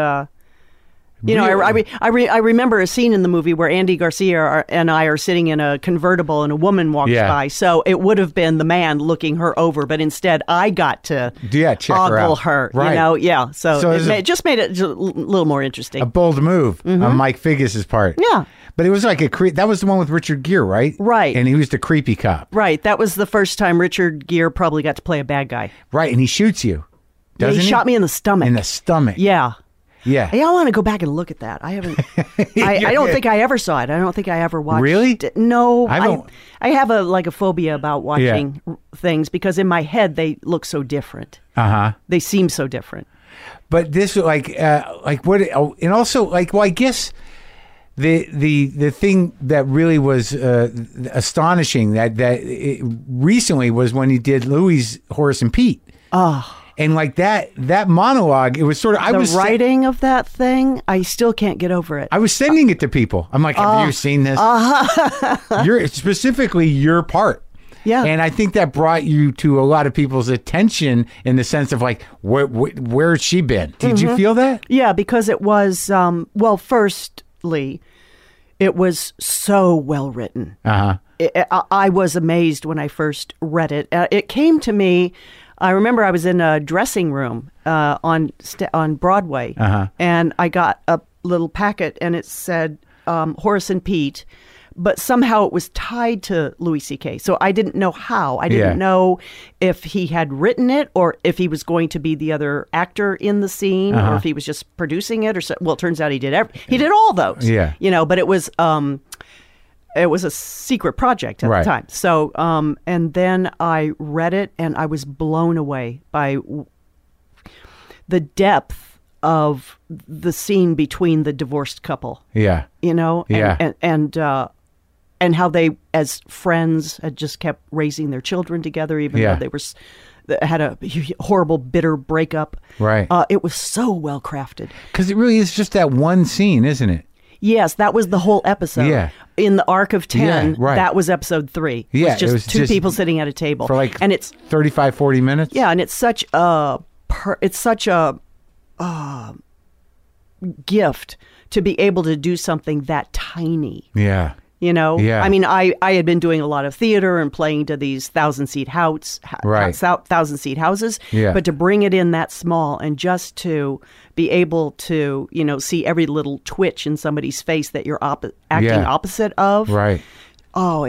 S3: I remember a scene in the movie where Andy Garcia and I are sitting in a convertible and a woman walks by. So it would have been the man looking her over, but instead I got to
S1: check
S3: ogle her.
S1: Right.
S3: So it just made it a little more interesting.
S1: A bold move on Mike Figgis' part.
S3: Yeah.
S1: But it was like that was the one with Richard Gere, right?
S3: Right.
S1: And he was the creepy cop.
S3: Right. That was the first time Richard Gere probably got to play a bad guy.
S1: Right. And he shoots you. Doesn't
S3: he shot me in the stomach.
S1: In the stomach.
S3: Yeah.
S1: Yeah.
S3: Hey, I want to go back and look at that. I haven't. I don't think I ever saw it. I don't think I ever watched.
S1: Really?
S3: It. No.
S1: I
S3: have a phobia about watching things because in my head they look so different. They seem so different.
S1: But this what? And also I guess the thing that really was astonishing that recently was when he did Louis, Horace and Pete.
S3: Oh.
S1: And that monologue, it was sort of...
S3: The writing of that thing, I still can't get over it.
S1: I was sending it to people. I'm like, have you seen this? Specifically your part.
S3: Yeah.
S1: And I think that brought you to a lot of people's attention in the sense of where's she been? Did you feel that?
S3: Yeah, because it was, firstly, it was so well written. I was amazed when I first read it. It came to me... I remember I was in a dressing room on Broadway, and I got a little packet, and it said Horace and Pete, but somehow it was tied to Louis C.K. So I didn't know how. I didn't know if he had written it or if he was going to be the other actor in the scene or if he was just producing it. Well, it turns out he did all those.
S1: Yeah.
S3: But it was... it was a secret project at the time. So, and then I read it and I was blown away by the depth of the scene between the divorced couple.
S1: Yeah.
S3: And how they, as friends, had just kept raising their children together, even though they had a horrible, bitter breakup.
S1: Right.
S3: It was so well crafted.
S1: Because it really is just that one scene, isn't it?
S3: Yes, that was the whole episode.
S1: Yeah.
S3: In the arc of 10,
S1: right.
S3: That was episode 3.
S1: Yeah.
S3: It was two people sitting at a table.
S1: For
S3: and it's
S1: 35, 40 minutes?
S3: Yeah, and it's such a gift to be able to do something that tiny.
S1: Yeah.
S3: You know,
S1: Yeah.
S3: I mean, I had been doing a lot of theater and playing to these 1,000-seat
S1: Right.
S3: 1,000-seat houses,
S1: Yeah.
S3: but to bring it in that small and just to be able to, you know, see every little twitch in somebody's face that you're acting opposite of.
S1: Right.
S3: Oh,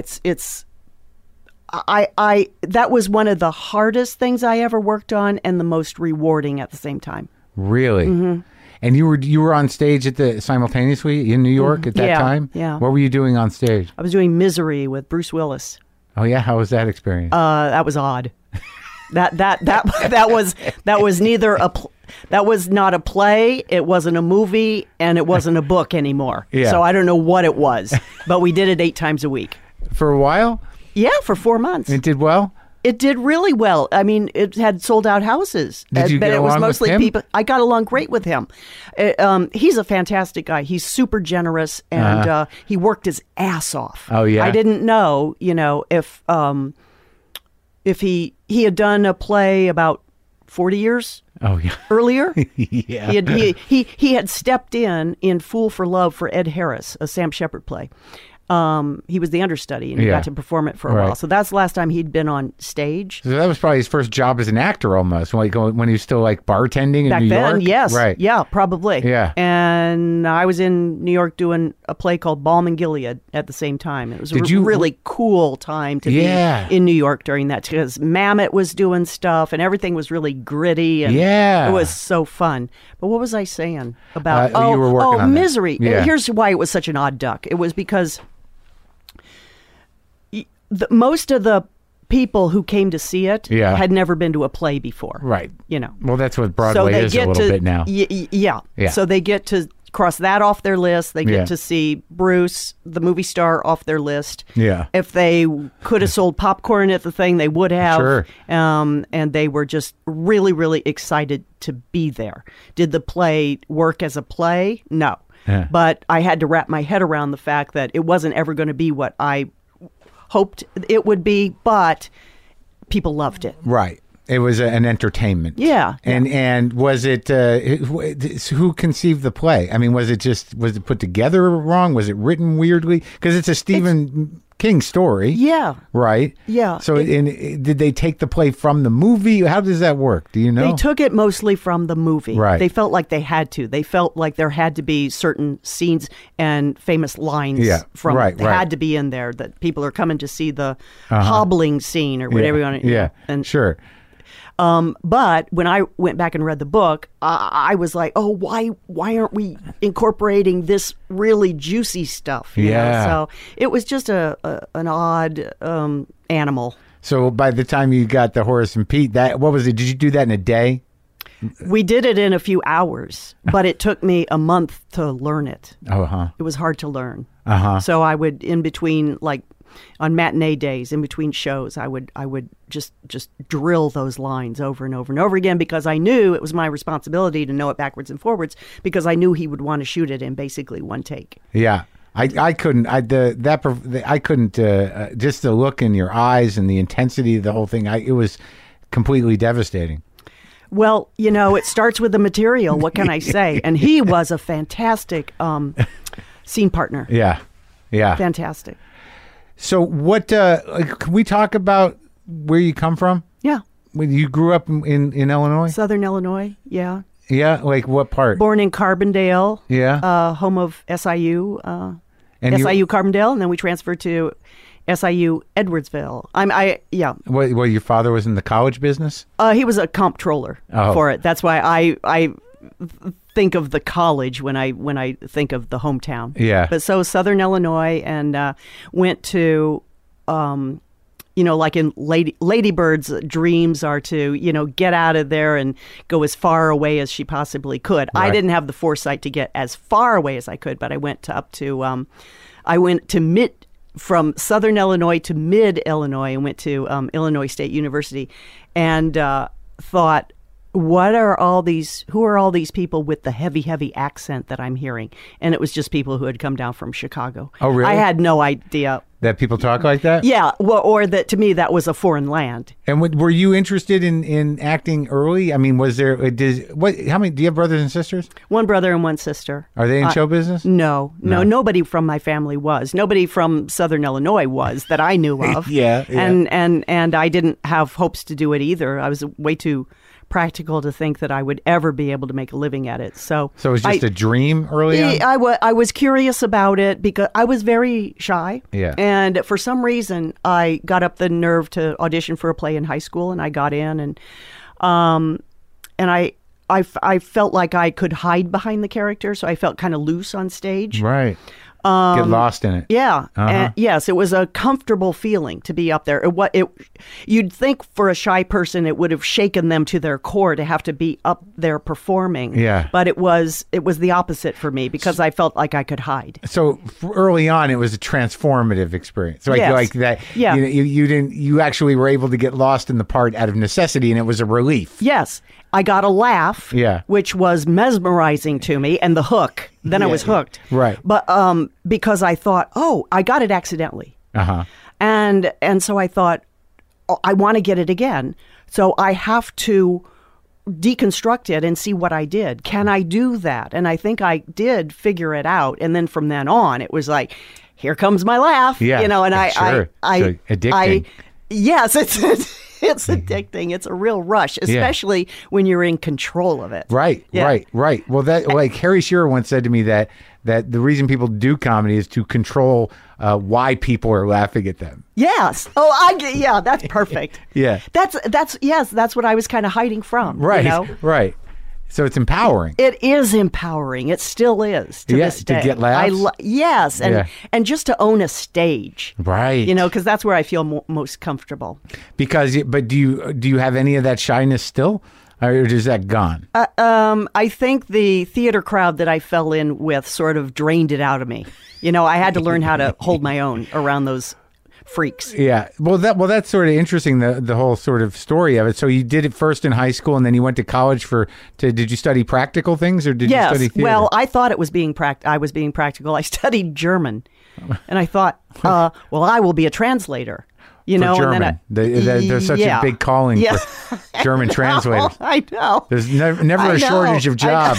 S3: that was one of the hardest things I ever worked on and the most rewarding at the same time.
S1: Really?
S3: Mm-hmm.
S1: And you were on stage simultaneously in New York at that time?
S3: Yeah.
S1: What were you doing on stage?
S3: I was doing Misery with Bruce Willis.
S1: Oh yeah, how was that experience?
S3: That was odd. that was neither that was not a play, it wasn't a movie, and it wasn't a book anymore.
S1: Yeah.
S3: So I don't know what it was, but we did it 8 times a week.
S1: For a while?
S3: Yeah, for 4 months.
S1: It did well?
S3: It did really well. I mean, it had sold out houses.
S1: Did you
S3: but
S1: get
S3: it was
S1: along
S3: mostly
S1: with him?
S3: people. I got along great with him. He's a fantastic guy. He's super generous, and he worked his ass off.
S1: Oh, yeah?
S3: I didn't know, you know, if he had done a play about 40 years
S1: Oh yeah.
S3: earlier.
S1: Yeah.
S3: He had stepped in Fool for Love for Ed Harris, a Sam Shepard play. He was the understudy, and he
S1: Yeah.
S3: got to perform it for a
S1: Right.
S3: while. So that's the last time he'd been on stage.
S1: So that was probably his first job as an actor, almost, like when he was still like bartending in
S3: Back
S1: New
S3: then,
S1: York.
S3: yes.
S1: Right.
S3: Yeah, probably.
S1: Yeah.
S3: And I was in New York doing a play called Balm and Gilead at the same time. It was
S1: Did
S3: a
S1: you-
S3: really cool time to
S1: Yeah.
S3: be in New York during that, because Mamet was doing stuff and everything was really gritty. And
S1: Yeah.
S3: it was so fun. But what was I saying about?
S1: You were working on that.
S3: Misery.
S1: Yeah.
S3: Here's why it was such an odd duck. It was because most of the people who came to see it
S1: Yeah.
S3: had never been to a play before.
S1: Right.
S3: You know.
S1: Well, that's what Broadway is a little bit now.
S3: Yeah.
S1: Yeah.
S3: So they get to cross that off their list. They get
S1: Yeah.
S3: to see Bruce, the movie star, off their list.
S1: Yeah.
S3: If they could have sold popcorn at the thing, they would have.
S1: Sure.
S3: And they were just really, really excited to be there. Did the play work as a play? No.
S1: Yeah.
S3: But I had to wrap my head around the fact that it wasn't ever going to be what I hoped it would be, but people loved it.
S1: Right. It was an entertainment.
S3: Yeah.
S1: And was it who conceived the play? I mean, was it put together wrong? Was it written weirdly? Because it's a Stephen King story.
S3: Yeah.
S1: Right.
S3: Yeah.
S1: So did they take the play from the movie? How does that work? Do you know?
S3: They took it mostly from the movie.
S1: Right.
S3: They felt like they had to. They felt like there had to be certain scenes and famous lines from
S1: right,
S3: they
S1: right.
S3: had to be in there, that people are coming to see the hobbling scene or whatever you want to.
S1: Yeah.
S3: And
S1: sure.
S3: but when I went back and read the book, I was like, oh, why aren't we incorporating this really juicy stuff? You
S1: Yeah.
S3: know? So it was just an odd animal.
S1: So by the time you got the Horace and Pete, what was it? Did you do that in a day?
S3: We did it in a few hours, but it took me a month to learn it.
S1: Oh, huh.
S3: It was hard to learn.
S1: Uh-huh.
S3: So I would, in between, like on matinee days, in between shows, I would just drill those lines over and over and over again, because I knew it was my responsibility to know it backwards and forwards, because I knew he would want to shoot it in basically one take.
S1: Yeah. I couldn't. I couldn't. Just the look in your eyes and the intensity of the whole thing. It was completely devastating.
S3: Well, you know, it starts with the material. What can I say? And he was a fantastic scene partner.
S1: Yeah. Yeah.
S3: Fantastic.
S1: So what? Can we talk about where you come from?
S3: Yeah.
S1: When you grew up in Illinois?
S3: Southern Illinois. Yeah.
S1: Yeah. Like what part?
S3: Born in Carbondale.
S1: Yeah.
S3: Home of SIU.
S1: And
S3: SIU Carbondale, and then we transferred to SIU Edwardsville. Yeah.
S1: Well, your father was in the college business?
S3: He was a comptroller for it. That's why I think of the college when I think of the hometown.
S1: Yeah.
S3: But so Southern Illinois, and went to, like in Lady Bird's dreams are to, get out of there and go as far away as she possibly could.
S1: Right.
S3: I didn't have the foresight to get as far away as I could, but I went I went to from Southern Illinois to mid Illinois, and went to Illinois State University, and thought, who are all these people with the heavy accent that I'm hearing? And it was just people who had come down from Chicago.
S1: Oh, really?
S3: I had no idea.
S1: That people talk like that?
S3: Yeah, or that to me that was a foreign land.
S1: And were you interested in acting early? I mean, was there how many do you have brothers and sisters?
S3: One brother and one sister.
S1: Are they in show business?
S3: No. Nobody from my family was. Nobody from Southern Illinois was that I knew of.
S1: Yeah.
S3: And I didn't have hopes to do it either. I was way too practical to think that I would ever be able to make a living at it. So
S1: it was just a dream early on?
S3: I was curious about it because I was very shy.
S1: Yeah.
S3: And for some reason, I got up the nerve to audition for a play in high school, and I got in, and I felt like I could hide behind the character, so I felt kind of loose on stage.
S1: Right. Get lost in it.
S3: Yeah. And yes, it was a comfortable feeling to be up there. You'd think for a shy person it would have shaken them to their core to have to be up there performing.
S1: Yeah.
S3: But it was the opposite for me because I felt like I could hide.
S1: So early on, it was a transformative experience. Like that.
S3: Yeah.
S1: You actually were able to get lost in the part out of necessity, and it was a relief.
S3: Yes. I got a laugh, which was mesmerizing to me, and the hook. Then I was hooked.
S1: Right.
S3: But because I thought, I got it accidentally.
S1: Uh-huh.
S3: And so I thought, I want to get it again. So I have to deconstruct it and see what I did. Can I do that? And I think I did figure it out. And then from then on, it was like, here comes my laugh.
S1: Yeah.
S3: And
S1: sure. So addicting.
S3: Yes, it's addicting. It's a real rush, especially when you're in control of it.
S1: Right, right. Well, like Harry Shearer once said to me that the reason people do comedy is to control why people are laughing at them.
S3: Yes. That's perfect.
S1: Yeah.
S3: That's what I was kind of hiding from.
S1: Right.
S3: You know?
S1: Right. So it's empowering.
S3: It is empowering. It still is to this day.
S1: To get laughs?
S3: Yes, and just to own a stage.
S1: Right.
S3: Because that's where I feel most comfortable.
S1: But do you have any of that shyness still? Or is that gone?
S3: I think the theater crowd that I fell in with sort of drained it out of me. I had to learn how to hold my own around those freaks.
S1: Yeah. Well, that's sort of interesting, the whole sort of story of it. So you did it first in high school, and then you went to college did you study practical things, or did you study theater?
S3: Well, I thought I was being practical. I studied German, and I thought, I will be a translator.
S1: For German. There's such a big calling for German translators.
S3: I know.
S1: There's never a shortage of jobs.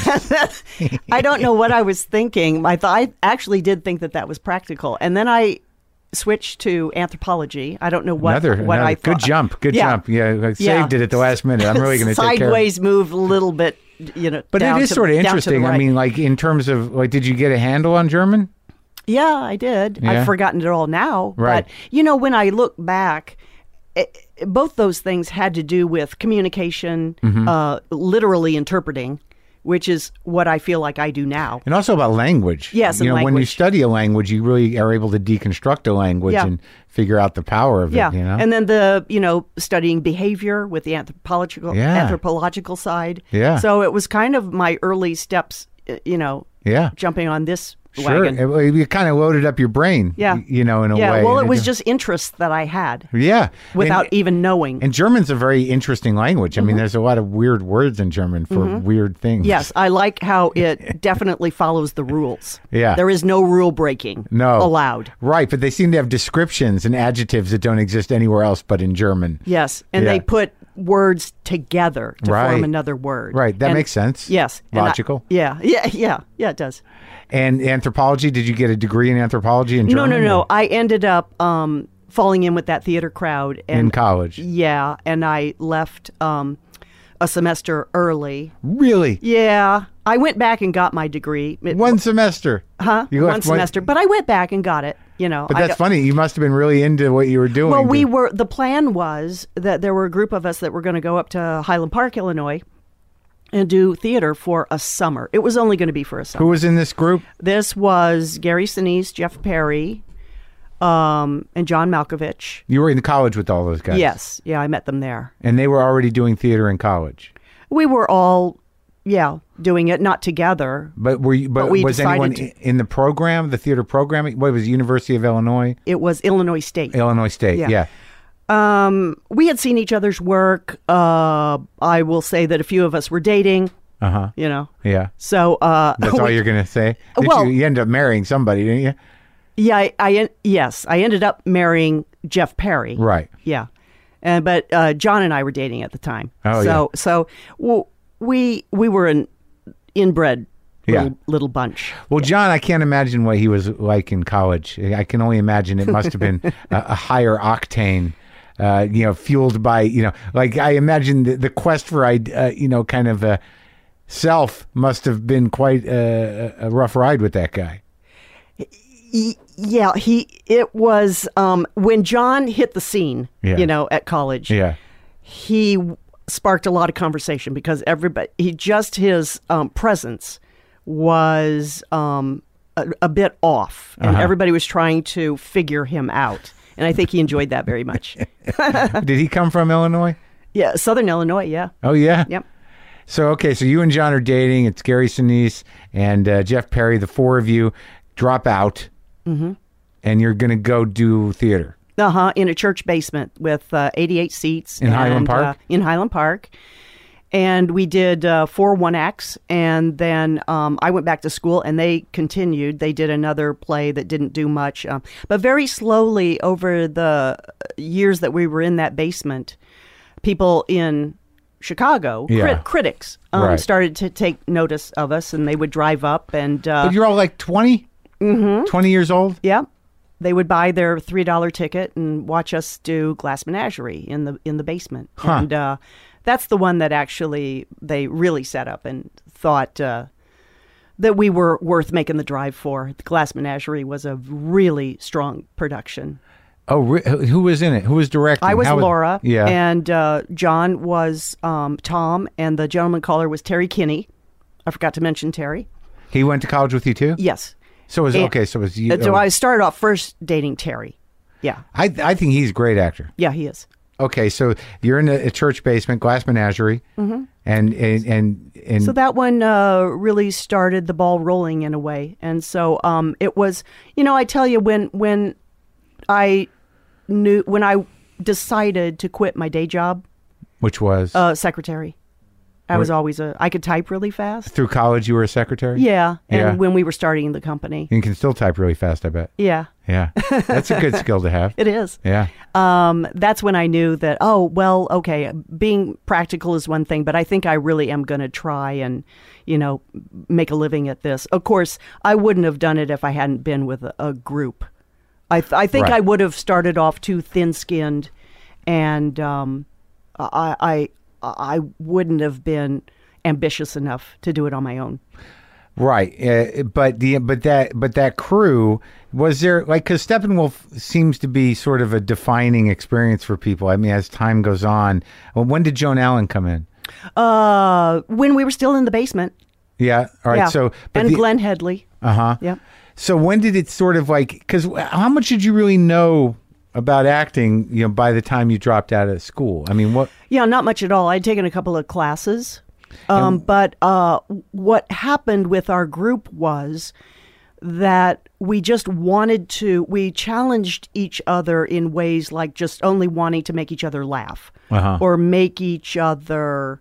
S3: I don't know what I was thinking. I actually did think that was practical. And then I switched to anthropology. I don't know what I thought.
S1: Good jump. Yeah, I saved it at the last minute. I'm really going to take care of it.
S3: Sideways move a little bit,
S1: But it is sort of interesting.
S3: Right.
S1: I mean, like in terms of, did you get a handle on German?
S3: Yeah, I did.
S1: Yeah.
S3: I've forgotten it all now.
S1: Right.
S3: But, when I look back, both those things had to do with communication, literally interpreting, which is what I feel like I do now.
S1: And also about language.
S3: Yes,
S1: language. When you study a language, you really are able to deconstruct a language and figure out the power of it.
S3: And then studying behavior with the anthropological side.
S1: Yeah.
S3: So it was kind of my early steps, jumping on this wagon.
S1: Sure. You kind of loaded up your brain, in a way.
S3: Yeah, well, it was just interests that I had.
S1: Yeah.
S3: Without even knowing.
S1: And German's a very interesting language. I mean, there's a lot of weird words in German for weird things.
S3: Yes, I like how it definitely follows the rules.
S1: Yeah.
S3: There is no rule breaking allowed.
S1: Right, but they seem to have descriptions and adjectives that don't exist anywhere else but in German.
S3: Yes, and they put words together to form another word.
S1: Right, that makes sense.
S3: Yes.
S1: Logical.
S3: Yeah, it does.
S1: And anthropology, did you get a degree in anthropology in German?
S3: No. I ended up falling in with that theater crowd.
S1: In college?
S3: Yeah, and I left a semester early.
S1: Really?
S3: Yeah. I went back and got my degree.
S1: One semester?
S3: Huh? One semester. But I went back and got it.
S1: But that's funny. You must have been really into what you were doing.
S3: Well, the plan was that there were a group of us that were going to go up to Highland Park, Illinois, and do theater for a summer. It was only going to be for a summer.
S1: Who was in this group?
S3: This was Gary Sinise, Jeff Perry, and John Malkovich.
S1: You were in college with all those guys?
S3: Yes. Yeah, I met them there.
S1: And they were already doing theater in college?
S3: We were all, doing it, not together.
S1: But was anyone in the program, the theater program? What was it, University of Illinois?
S3: It was Illinois State.
S1: Illinois State, yeah.
S3: We had seen each other's work. I will say that a few of us were dating. You know.
S1: Yeah.
S3: So
S1: that's all you're gonna say. You end up marrying somebody, didn't you?
S3: Yeah. Yes, I ended up marrying Jeff Perry.
S1: Right.
S3: Yeah. But John and I were dating at the time.
S1: Oh,
S3: So we were an inbred little bunch.
S1: Well, John, I can't imagine what he was like in college. I can only imagine it must have been a higher octane. Fueled by, like I imagine the quest for, kind of a self must have been quite a rough ride with that guy.
S3: Yeah, it was when John hit the scene, at college.
S1: Yeah.
S3: He sparked a lot of conversation because his presence was a bit off, and everybody was trying to figure him out. And I think he enjoyed that very much.
S1: Did he come from Illinois?
S3: Yeah, Southern Illinois, yeah.
S1: Oh, yeah?
S3: Yep.
S1: So you and John are dating. It's Gary Sinise and Jeff Perry. The four of you drop out, and you're going to go do theater.
S3: In a church basement with 88 seats.
S1: In Highland Park?
S3: In Highland Park. And we did 4 one-acts, and then I went back to school, and they continued. They did another play that didn't do much. But very slowly, over the years that we were in that basement, people in Chicago, critics, started to take notice of us, and they would drive up. And
S1: but you're all like 20? 20 years old?
S3: Yeah. They would buy their $3 ticket and watch us do Glass Menagerie in the basement.
S1: Huh.
S3: And that's the one that actually they really set up and thought that we were worth making the drive for. The Glass Menagerie was a really strong production.
S1: Oh, who was in it? Who was directing?
S3: I was Laura.
S1: Yeah.
S3: And John was Tom, and the gentleman caller was Terry Kinney. I forgot to mention Terry.
S1: He went to college with you too?
S3: Yes.
S1: So it was you.
S3: So I started off first dating Terry. Yeah.
S1: I think he's a great actor.
S3: Yeah, he is.
S1: Okay, so you're in a church basement, Glass Menagerie, and
S3: so that one really started the ball rolling in a way, and so it was. I tell you, when I decided to quit my day job,
S1: which was
S3: secretary. I was always I could type really fast.
S1: Through college, you were a secretary?
S3: Yeah, and when we were starting the company.
S1: You can still type really fast, I bet.
S3: Yeah.
S1: Yeah. That's a good skill to have.
S3: It is.
S1: Yeah.
S3: That's when I knew that, okay, being practical is one thing, but I think I really am going to try and, make a living at this. Of course, I wouldn't have done it if I hadn't been with a group. I think I would have started off too thin-skinned, and I wouldn't have been ambitious enough to do it on my own.
S1: Right, but that crew, was there, like, because Steppenwolf seems to be sort of a defining experience for people. I mean, as time goes on. Well, when did Joan Allen come in?
S3: When we were still in the basement.
S1: Yeah. All right.
S3: Yeah.
S1: So,
S3: Glenn Headley.
S1: Yeah. So when did it sort of like? Because how much did you really know about acting? By the time you dropped out of school, I mean, what?
S3: Yeah, not much at all. I'd taken a couple of classes. But what happened with our group was that we just we challenged each other in ways like just only wanting to make each other laugh or make each other,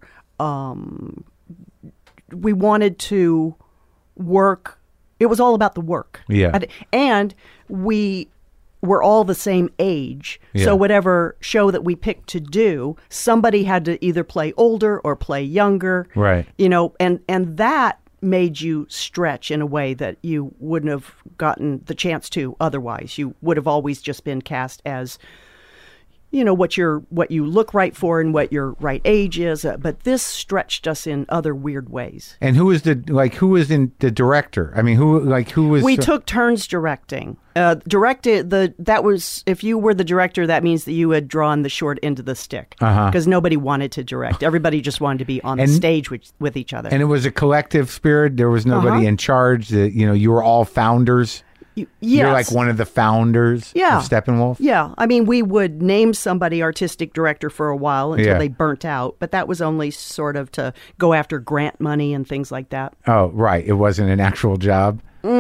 S3: we wanted to work. It was all about the work.
S1: Yeah.
S3: And we were all the same age. Yeah. So whatever show that we picked to do, somebody had to either play older or play younger.
S1: Right.
S3: And that made you stretch in a way that you wouldn't have gotten the chance to otherwise. You would have always just been cast as, what you look right for and what your right age is. But this stretched us in other weird ways.
S1: And who was in the director? I mean, who was?
S3: We took turns directing. That was, if you were the director, that means that you had drawn the short end of the stick because nobody wanted to direct. Everybody just wanted to be on the stage with each other.
S1: And it was a collective spirit. There was nobody in charge. You were all founders.
S3: Yes.
S1: You're like one of the founders of Steppenwolf?
S3: Yeah. I mean, we would name somebody artistic director for a while until they burnt out, but that was only sort of to go after grant money and things like that.
S1: Oh, right. It wasn't an actual job?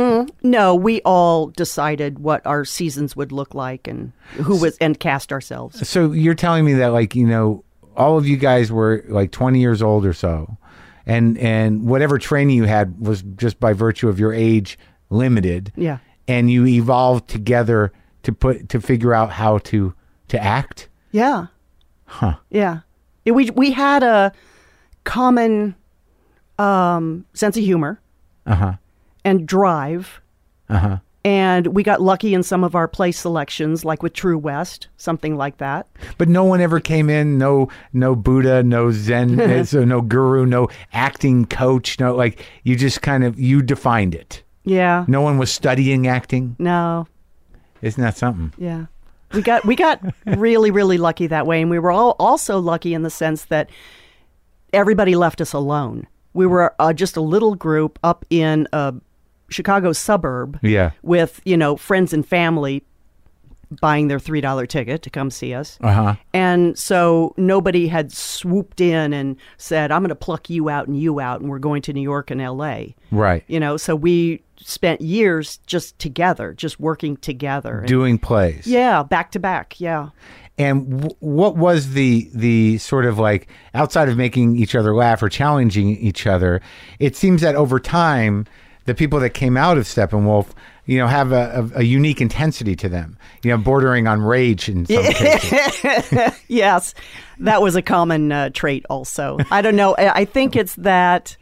S3: No, we all decided what our seasons would look like and and cast ourselves.
S1: So you're telling me that, like, you know, all of you guys were like 20 years old or so, and whatever training you had was just by virtue of your age limited.
S3: Yeah.
S1: And you evolved together to figure out how to act.
S3: Yeah.
S1: Huh.
S3: Yeah. We had a common sense of humor.
S1: Uh-huh.
S3: And drive.
S1: Uh-huh.
S3: And we got lucky in some of our play selections, like with True West, something like that.
S1: But no one ever came in, no Buddha, no Zen, so no guru, no acting coach, no, like, you just you defined it.
S3: Yeah.
S1: No one was studying acting?
S3: No.
S1: Isn't that something?
S3: Yeah. We got really, really lucky that way. And we were all also lucky in the sense that everybody left us alone. We were just a little group up in a Chicago suburb with, you know, friends and family buying their $3 ticket to come see us.
S1: Uh-huh.
S3: And so nobody had swooped in and said, I'm going to pluck you out, and we're going to New York and L.A.
S1: Right.
S3: You know, so we spent years just together, just working together.
S1: Doing plays.
S3: Yeah, back to back, yeah.
S1: And what was the sort of, like, outside of making each other laugh or challenging each other, it seems that over time, the people that came out of Steppenwolf, you know, have a unique intensity to them, you know, bordering on rage in some cases.
S3: Yes, that was a common trait also. I don't know. I think it's that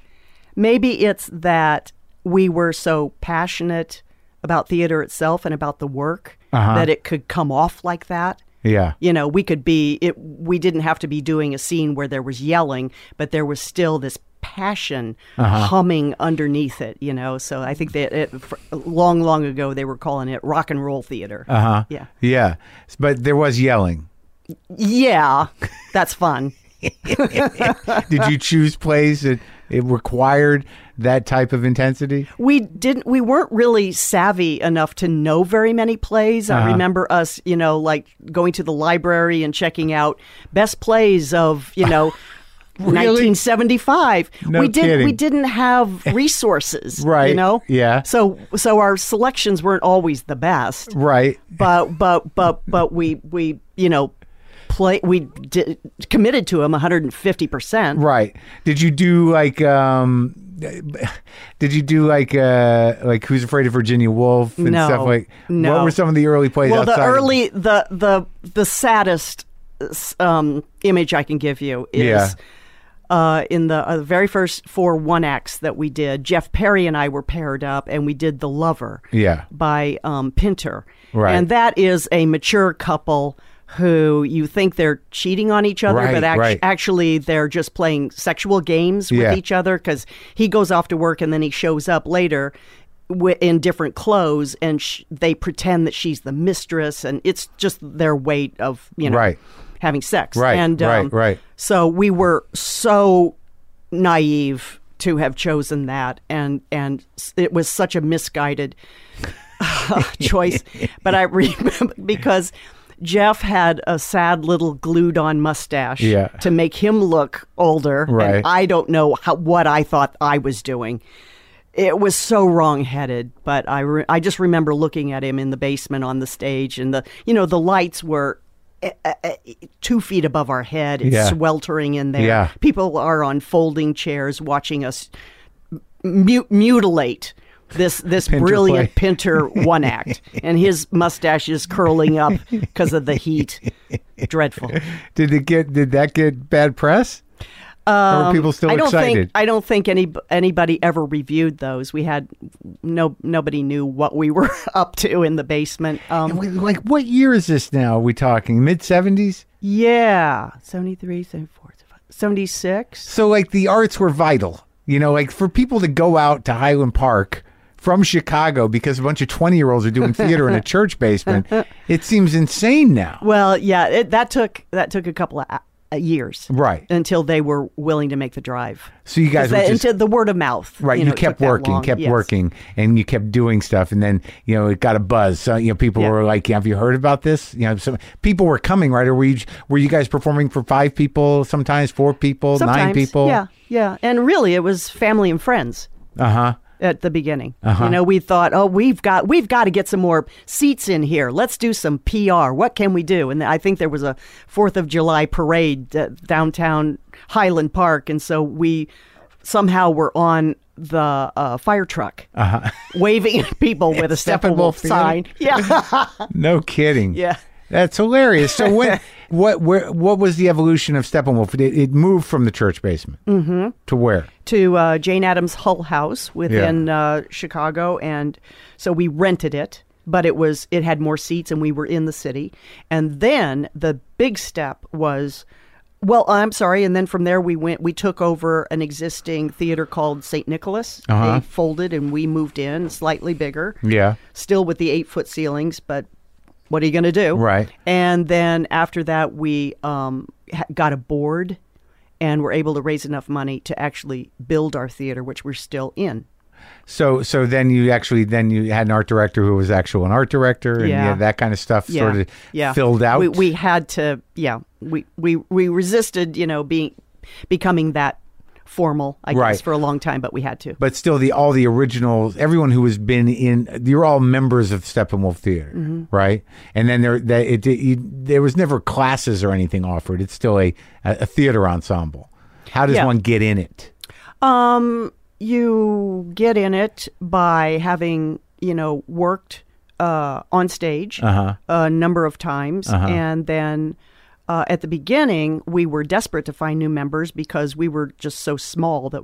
S3: we were so passionate about theater itself and about the work that it could come off like that.
S1: Yeah.
S3: You know, we didn't have to be doing a scene where there was yelling, but there was still this passion humming underneath it, you know. So I think that long ago they were calling it rock and roll theater. Yeah.
S1: Yeah. But there was yelling.
S3: Yeah. That's fun.
S1: Did you choose plays that it required that type of intensity?
S3: We weren't really savvy enough to know very many plays. I remember us, you know, like going to the library and checking out best plays of, you know,
S1: Really?
S3: 1975.
S1: No kidding.
S3: We didn't have resources,
S1: right?
S3: You know,
S1: yeah.
S3: So our selections weren't always the best,
S1: right?
S3: But we you know, committed to them 150%.
S1: Right. Did you do like Who's Afraid of Virginia Woolf and stuff like?
S3: No.
S1: What were some of the early plays?
S3: Well,
S1: outside
S3: the saddest image I can give you is. In the very first 4 one-acts that we did, Jeff Perry and I were paired up, and we did The Lover by Pinter.
S1: Right.
S3: And that is a mature couple who you think they're cheating on each other, but actually they're just playing sexual games with each other, because he goes off to work and then he shows up later in different clothes, and they pretend that she's the mistress, and it's just their way of, you know, having sex.
S1: Right,
S3: and,
S1: right.
S3: So we were so naive to have chosen that, and it was such a misguided choice. But I remember because Jeff had a sad little glued-on mustache to make him look older, and I don't know what I thought I was doing. It was so wrong-headed, but I just remember looking at him in the basement on the stage, and the lights were 2 feet above our head. It's sweltering in there.
S1: Yeah.
S3: People are on folding chairs watching us mutilate this Pinter brilliant Pinter one act, and his mustache is curling up because of the heat. Dreadful.
S1: Did that get bad press? Or were people still excited?
S3: I don't think anybody ever reviewed those. We had nobody knew what we were up to in the basement.
S1: Like, what year is this now? Are we talking mid-70s?
S3: Yeah, 73, 74, 76.
S1: So, like, the arts were vital. You know, like, for people to go out to Highland Park from Chicago because a bunch of 20-year-olds are doing theater in a church basement, it seems insane now.
S3: Well, yeah, that took a couple of years,
S1: right,
S3: until they were willing to make the drive.
S1: So you guys were
S3: into the word of mouth,
S1: right? You kept working, and you kept doing stuff, and then it got a buzz. So people were like, "Have you heard about this?" So people were coming, right? Or were you guys performing for 5 people, sometimes 4 people, sometimes, 9 people?
S3: Yeah. And really, it was family and friends. at the beginning. We thought, oh, we've got to get some more seats in here. Let's do some PR. What can we do? And I think there was a 4th of July parade downtown Highland Park, and so we somehow were on the fire truck, waving at people with a Steppenwolf sign. Yeah,
S1: no kidding.
S3: Yeah.
S1: That's hilarious. So what was the evolution of Steppenwolf? It moved from the church basement to where?
S3: To Jane Addams Hull House within Chicago, and so we rented it. But it had more seats, and we were in the city. And then the big step was, and then from there we took over an existing theater called St. Nicholas. They folded, and we moved in, slightly bigger. Yeah, still with the 8-foot ceilings, but. What are you going to do?
S1: Right.
S3: And then after that, we got a board and were able to raise enough money to actually build our theater, which we're still in.
S1: So then you had an art director who was an art director, and that kind of stuff sort of filled out.
S3: We had to, we resisted, becoming that formal, I guess, for a long time, but we had to.
S1: But still, all the originals, everyone who has been in, you're all members of Steppenwolf Theater, right? And then there was never classes or anything offered. It's still a theater ensemble. How does one get in it?
S3: You get in it by having, worked on stage a number of times, and then. At the beginning, we were desperate to find new members because we were just so small that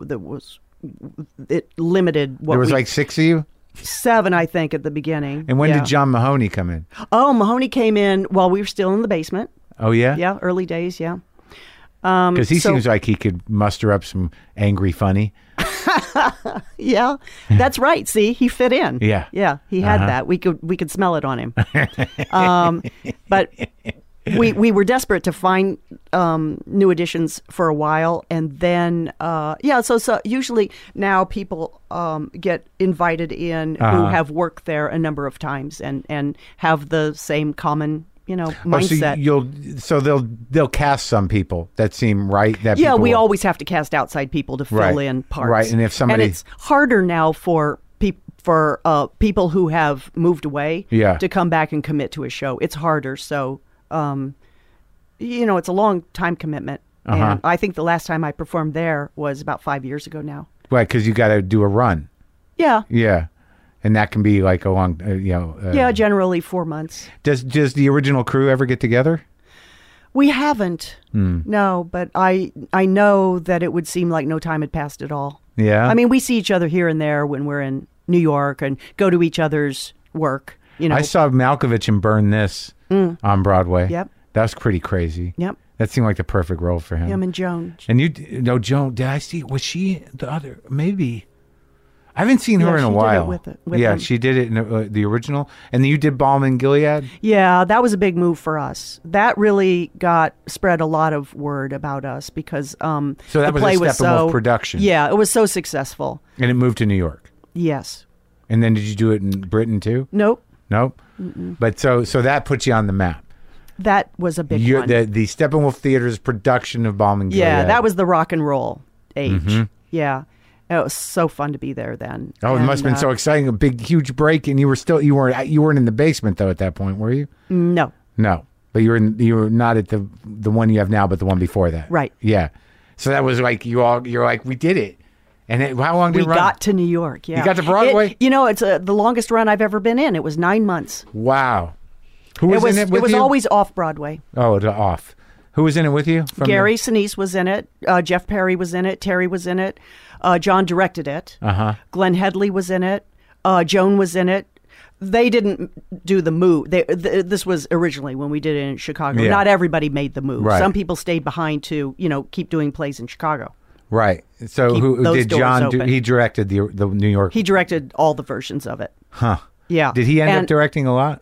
S3: it limited what
S1: there was like 6 of you?
S3: 7, I think, at the beginning.
S1: And when did John Mahoney come in?
S3: Oh, Mahoney came in while we were still in the basement.
S1: Oh, yeah?
S3: Yeah, early days, yeah.
S1: Because he seems like he could muster up some angry funny.
S3: Yeah, that's right. See, he fit in.
S1: Yeah.
S3: He had that. We could smell it on him. But... We were desperate to find new additions for a while, and then so usually now people get invited in who have worked there a number of times and have the same common mindset.
S1: So they'll cast some people that seem right.
S3: We always have to cast outside people to fill in parts,
S1: right? And if somebody,
S3: and it's harder now for people who have moved away to come back and commit to a show. It's harder, so. It's a long time commitment. And I think the last time I performed there was about 5 years ago now.
S1: Right, because you got to do a run.
S3: Yeah.
S1: Yeah. And that can be like a long,
S3: generally 4 months.
S1: Does the original crew ever get together?
S3: We haven't. No, but I know that it would seem like no time had passed at all.
S1: Yeah.
S3: I mean, we see each other here and there when we're in New York and go to each other's work.
S1: I saw Malkovich in Burn This on Broadway.
S3: Yep.
S1: That was pretty crazy.
S3: Yep.
S1: That seemed like the perfect role for him.
S3: Him and Joan.
S1: And Joan, did I see, was she the other, maybe? I haven't seen her in a while.
S3: Did it with him.
S1: She did it in the original. And then you did Balm in Gilead?
S3: Yeah, that was a big move for us. That really spread a lot of word about us because so
S1: that
S3: the play
S1: was a Steppenwolf production.
S3: Yeah, it was so successful.
S1: And it moved to New York?
S3: Yes.
S1: And then did you do it in Britain too?
S3: Nope.
S1: Mm-mm. But so that puts you on the map.
S3: That was a big one.
S1: The Steppenwolf Theater's production of Balm in Gilead.
S3: Yeah, that was the rock and roll age. Yeah. It was so fun to be there then.
S1: Oh, it must have been so exciting. A big, huge break. And you weren't in the basement though at that point, were you?
S3: No.
S1: But you were not at the one you have now, but the one before that.
S3: Right.
S1: Yeah. So that was like, you're like, we did it. And how long did it run?
S3: We got to New York, yeah.
S1: You got to Broadway?
S3: It's the longest run I've ever been in. It was 9 months.
S1: Wow. Who was in it with you?
S3: It was always off Broadway.
S1: Oh, off. Who was in it with you?
S3: Gary Sinise was in it. Jeff Perry was in it. Terry was in it. John directed it. Glenn Headley was in it. Joan was in it. They didn't do the move. This was originally when we did it in Chicago. Yeah. Not everybody made the move. Right. Some people stayed behind to, keep doing plays in Chicago.
S1: Right. So who did John do? He directed the New York.
S3: He directed all the versions of it.
S1: Huh.
S3: Yeah.
S1: Did he end up directing a lot?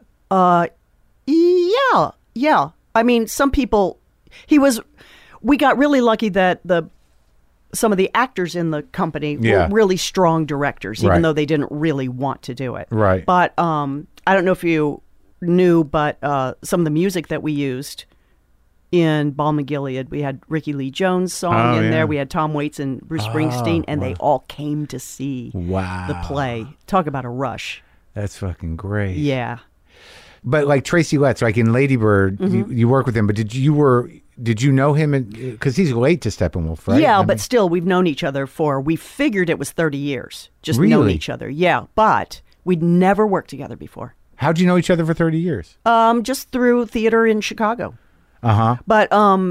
S3: Yeah. I mean, some people. We got really lucky that some of the actors in the company were really strong directors, even though they didn't really want to do it.
S1: Right.
S3: But I don't know if you knew, but some of the music that we used, in Balm and Gilead. We had Ricky Lee Jones' song in there. We had Tom Waits and Bruce Springsteen, and they all came to see the play. Talk about a rush.
S1: That's fucking great.
S3: Yeah.
S1: But like Tracy Letts, like in Lady Bird, you work with him, but did you know him? Because he's late to Steppenwolf, right?
S3: Yeah, but still, we've known each other we figured it was 30 years. Just known each other. Yeah, but we'd never worked together before.
S1: How'd you know each other for 30 years?
S3: Just through theater in Chicago.
S1: Uh-huh.
S3: But,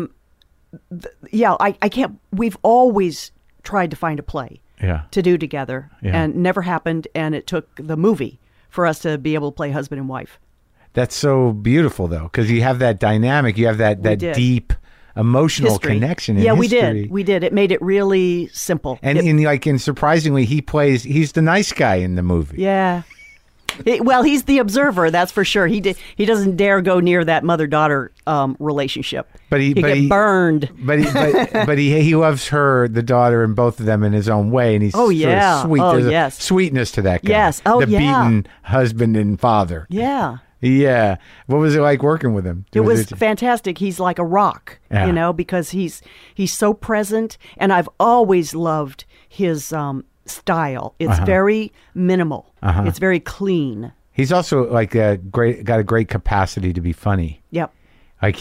S3: I can't, we've always tried to find a play to do together, and never happened, and it took the movie for us to be able to play husband and wife.
S1: That's so beautiful, though, because you have that dynamic, you have that deep emotional connection in history.
S3: We did. It made it really simple.
S1: And surprisingly, he's the nice guy in the movie.
S3: Yeah. He's the observer, that's for sure. He doesn't dare go near that mother-daughter relationship. But he get burned.
S1: But he loves her, the daughter, and both of them in his own way, and he's sort of sweet. There's a sweetness to that guy.
S3: Yes.
S1: The beaten husband and father.
S3: Yeah.
S1: Yeah. What was it like working with him?
S3: It was fantastic. He's like a rock, because he's so present, and I've always loved his style. It's very minimal. It's very clean.
S1: He's also like got a great capacity to be funny.
S3: Yep.
S1: Like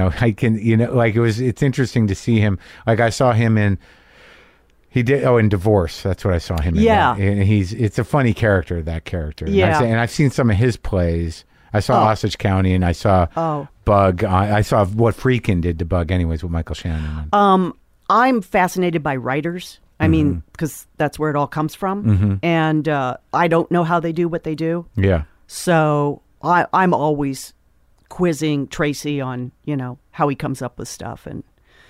S1: it's interesting to see him. Like I saw him in Divorce. That's what I saw him in.
S3: Yeah.
S1: And it's a funny character, that character.
S3: Yeah.
S1: And I've seen some of his plays. I saw Osage County, and I saw Bug. I saw what Friedkin did to Bug anyways with Michael Shannon.
S3: I'm fascinated by writers. I mean, because that's where it all comes from. And I don't know how they do what they do.
S1: Yeah.
S3: So I'm always quizzing Tracy on, how he comes up with stuff. And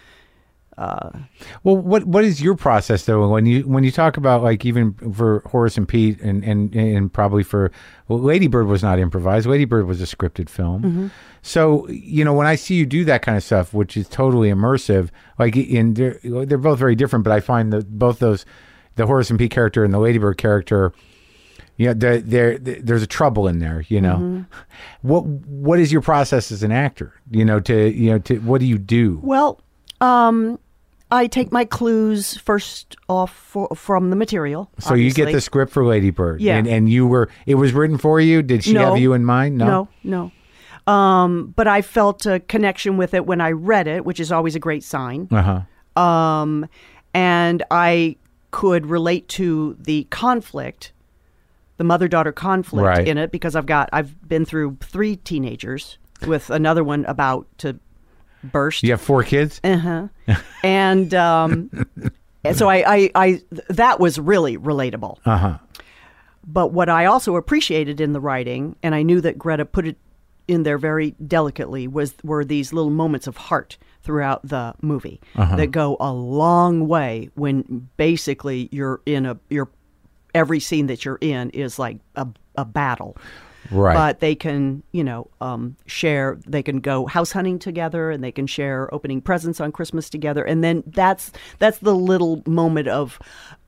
S1: well, what is your process though when you talk about, like, even for Horace and Pete and probably for Lady Bird was not improvised. Lady Bird was a scripted film. So when I see you do that kind of stuff, which is totally immersive, like they're both very different, but I find that both those, the Horace and Pete character and the Lady Bird character, there's a trouble in there. What is your process as an actor? What do you do?
S3: Well, I take my clues first off from the material.
S1: So obviously. You get the script for Lady Bird.
S3: Yeah.
S1: And it was written for you? Did she have you in mind? No.
S3: But I felt a connection with it when I read it, which is always a great sign. And I could relate to the conflict, the mother-daughter conflict in it, because I've been through 3 teenagers with another one about to burst.
S1: You have 4 kids?
S3: And so I that was really relatable. But what I also appreciated in the writing, and I knew that Greta put it in there very delicately, were these little moments of heart throughout the movie that go a long way when basically every scene that you're in is like a battle.
S1: Right.
S3: But they can, share, they can go house hunting together, and they can share opening presents on Christmas together. And then that's the little moment of,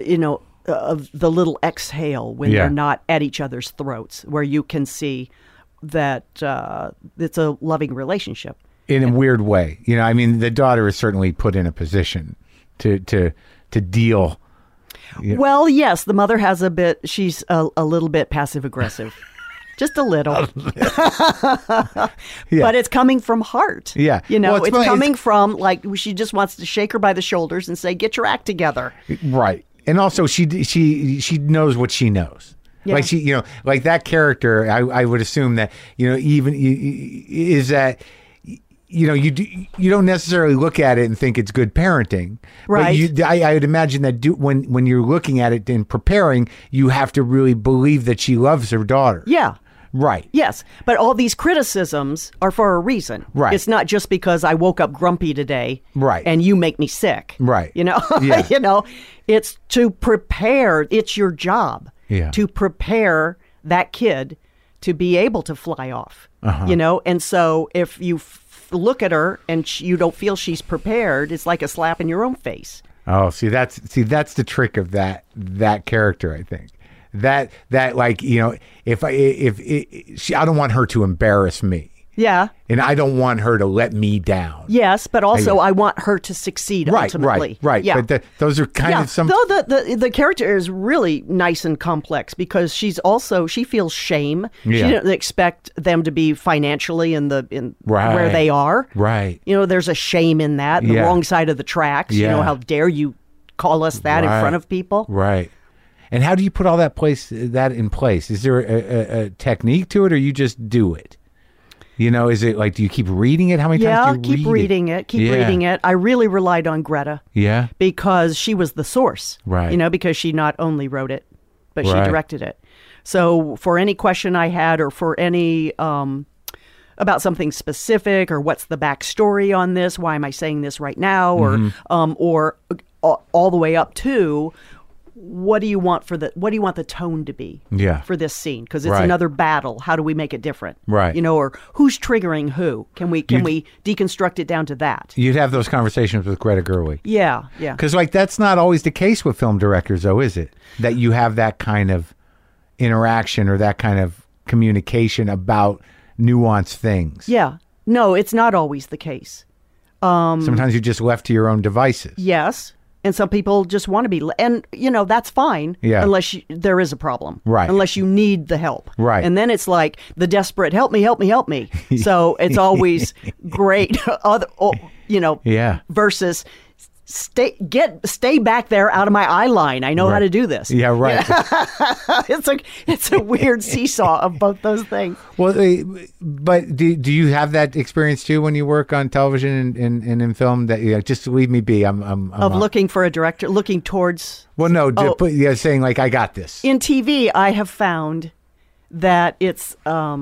S3: of the little exhale when they're not at each other's throats, where you can see that it's a loving relationship. In
S1: a weird way. The daughter is certainly put in a position to deal.
S3: Well, yes, the mother has she's a little bit passive aggressive. Just a little. But it's coming from heart.
S1: Yeah.
S3: It's coming from, like, she just wants to shake her by the shoulders and say, get your act together.
S1: Right. And also she knows what she knows. Yeah. Like she, like that character, I would assume that, even is that, you don't necessarily look at it and think it's good parenting.
S3: Right.
S1: But I would imagine that when you're looking at it and preparing, you have to really believe that she loves her daughter.
S3: Yeah.
S1: Right.
S3: Yes. But all these criticisms are for a reason.
S1: Right.
S3: It's not just because I woke up grumpy today.
S1: Right.
S3: And you make me sick.
S1: Right.
S3: Yeah. It's to prepare. It's your job to prepare that kid to be able to fly off. And so if you look at her and you don't feel she's prepared, it's like a slap in your own face.
S1: Oh, that's the trick of that character, I think. That like, if I don't want her to embarrass me.
S3: Yeah.
S1: And I don't want her to let me down.
S3: Yes, but also I want her to succeed ultimately.
S1: Right.
S3: Yeah.
S1: But those are kind of some...
S3: Though the character is really nice and complex because she feels shame.
S1: Yeah.
S3: She didn't expect them to be financially in where they are.
S1: Right.
S3: There's a shame in that, the wrong side of the tracks.
S1: Yeah.
S3: How dare you call us that in front of people?
S1: Right. And how do you put all that in place? Is there a technique to it, or you just do it? Is it like, do you keep reading it? How many times do you
S3: keep reading it? Keep reading it. I really relied on Greta.
S1: Yeah.
S3: Because she was the source.
S1: Right.
S3: Because she not only wrote it, but she directed it. So for any question I had, or for any about something specific, or what's the backstory on this? Why am I saying this right now? Or all the way up to, what do you want the tone to be for this scene? Because it's another battle. How do we make it different?
S1: Right.
S3: Or who's triggering who? Can we deconstruct it down to that?
S1: You'd have those conversations with Greta Gerwig.
S3: Yeah.
S1: Because that's not always the case with film directors, though, is it? That you have that kind of interaction or that kind of communication about nuanced things.
S3: Yeah. No, it's not always the case.
S1: Sometimes you're just left to your own devices.
S3: Yes. And some people just want to be, and that's fine.
S1: Yeah.
S3: Unless there is a problem.
S1: Right.
S3: Unless you need the help.
S1: Right.
S3: And then it's like the desperate, help me. So it's always great. Versus stay back there out of my eye line. I know how to do this.
S1: Yeah. Right.
S3: it's a weird seesaw of both those things.
S1: Well, but do you have that experience too when you work on television and in film, that just leave me be? I'm
S3: looking for a director, looking towards.
S1: Well, no, saying like, I got this.
S3: In TV, I have found that it's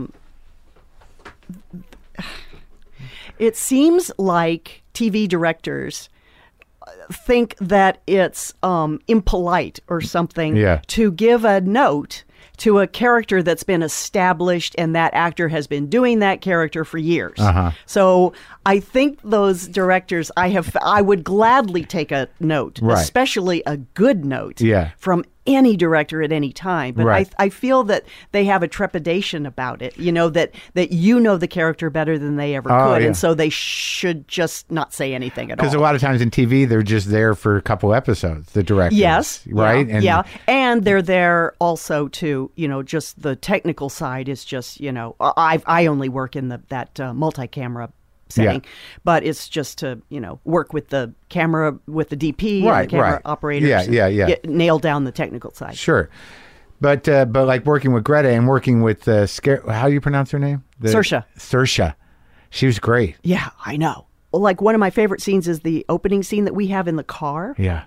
S3: it seems like TV directors think that it's impolite or something to give a note to a character that's been established, and that actor has been doing that character for years. So I think those directors, I would gladly take a note, especially a good note from any director at any time. But I feel that they have a trepidation about it, that the character better than they ever could. And so they should just not say anything at all.
S1: Because a lot of times in TV, they're just there for a couple episodes, the directors.
S3: Yes.
S1: Right?
S3: And they're there also to, just the technical side is just, I only work in that multi-camera setting, but it's just to, work with the camera, with the DP and the camera operators. Nail down the technical side.
S1: Sure. But like working with Greta and working with, how do you pronounce her name? Saoirse. She was great.
S3: Yeah, I know. Well, like one of my favorite scenes is the opening scene that we have in the car.
S1: Yeah.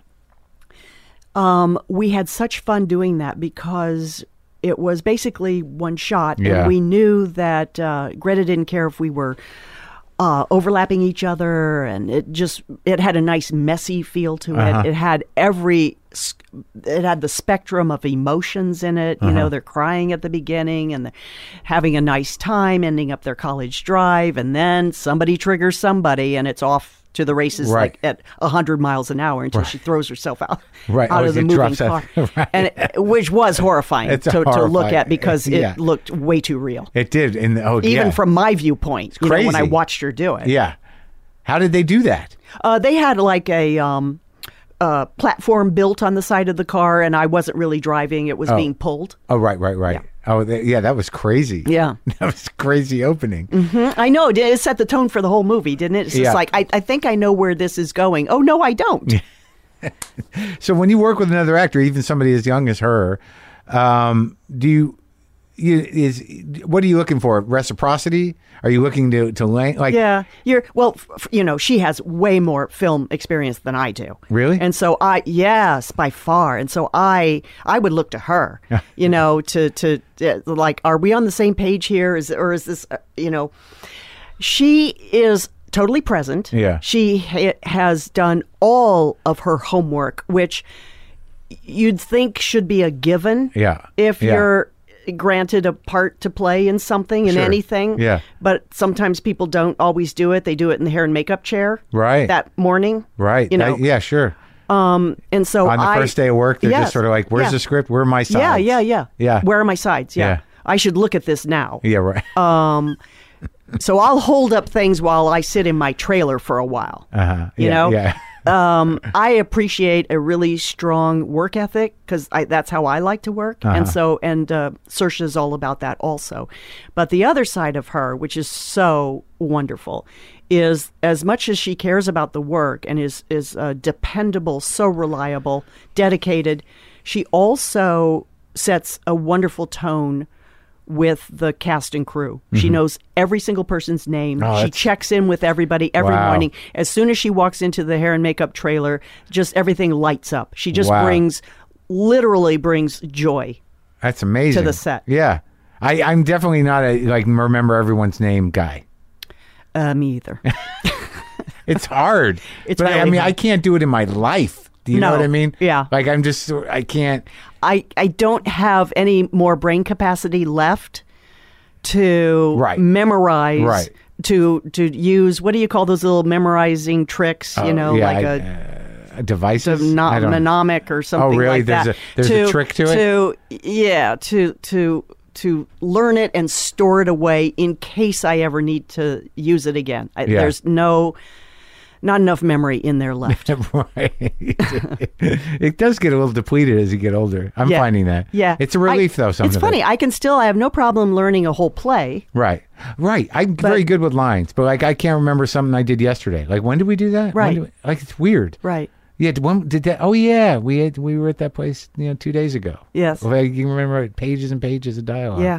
S3: We had such fun doing that because it was basically one shot, and we knew that Greta didn't care if we were overlapping each other, and it had a nice messy feel to it. It had the spectrum of emotions in it. They're crying at the beginning and having a nice time, ending up their college drive, and then somebody triggers somebody, and it's off to the races like at 100 miles an hour until she throws herself out of the moving car. And which was horrifying to look at because it looked way too real.
S1: It did.
S3: Even from my viewpoint, when I watched her do it.
S1: Yeah. How did they do that?
S3: They had like a platform built on the side of the car, and I wasn't really driving. It was being pulled.
S1: Oh, right. Yeah. Oh, that was crazy.
S3: Yeah.
S1: That was a crazy opening.
S3: Mm-hmm. I know. It set the tone for the whole movie, didn't it? It's just like, I think I know where this is going. Oh, no, I don't.
S1: So when you work with another actor, even somebody as young as her, what are you looking for? Reciprocity? Are you looking to like?
S3: Yeah, she has way more film experience than I do.
S1: Really?
S3: And so yes, by far. And so I would look to her, to like, are we on the same page here? Is this, she is totally present.
S1: Yeah.
S3: She has done all of her homework, which you'd think should be a given.
S1: Yeah.
S3: If you're granted a part to play in something, in anything.
S1: Yeah.
S3: But sometimes people don't always do it. They do it in the hair and makeup chair.
S1: Right.
S3: That morning.
S1: Right. Yeah, sure.
S3: And so
S1: on the first day of work, they're just sort of like, where's the script? Where are my sides?
S3: Yeah.
S1: Yeah.
S3: Where are my sides? Yeah. I should look at this now.
S1: Yeah, right.
S3: So I'll hold up things while I sit in my trailer for a while. You know?
S1: Yeah.
S3: I appreciate a really strong work ethic because that's how I like to work. And Saoirse's all about that also. But the other side of her, which is so wonderful, is as much as she cares about the work and is dependable, so reliable, dedicated, she also sets a wonderful tone with the cast and crew. She knows every single person's name. She checks in with everybody every morning. As soon as she walks into the hair and makeup trailer, just everything lights up. She just literally brings joy.
S1: That's amazing.
S3: To the set.
S1: Yeah. I'm definitely not a remember everyone's name guy.
S3: Me either.
S1: It's hard.
S3: It's really hard.
S1: I can't do it in my life. Do you know what I mean?
S3: Yeah.
S1: I can't.
S3: I don't have any more brain capacity left to memorize, to use, what do you call those little memorizing tricks,
S1: devices?
S3: Mnemonic or something like that.
S1: There's a trick to it?
S3: To learn it and store it away in case I ever need to use it again. There's not enough memory in there left.
S1: Right. It does get a little depleted as you get older. I'm finding that.
S3: Yeah.
S1: It's a relief, though, sometimes.
S3: It's funny. I have no problem learning a whole play.
S1: Right. I'm very good with lines, but I can't remember something I did yesterday. When did we do that?
S3: Right.
S1: It's weird.
S3: Right.
S1: Yeah, when did that? Oh, yeah. We were at that place 2 days ago.
S3: Yes.
S1: You can remember pages and pages of dialogue.
S3: Yeah.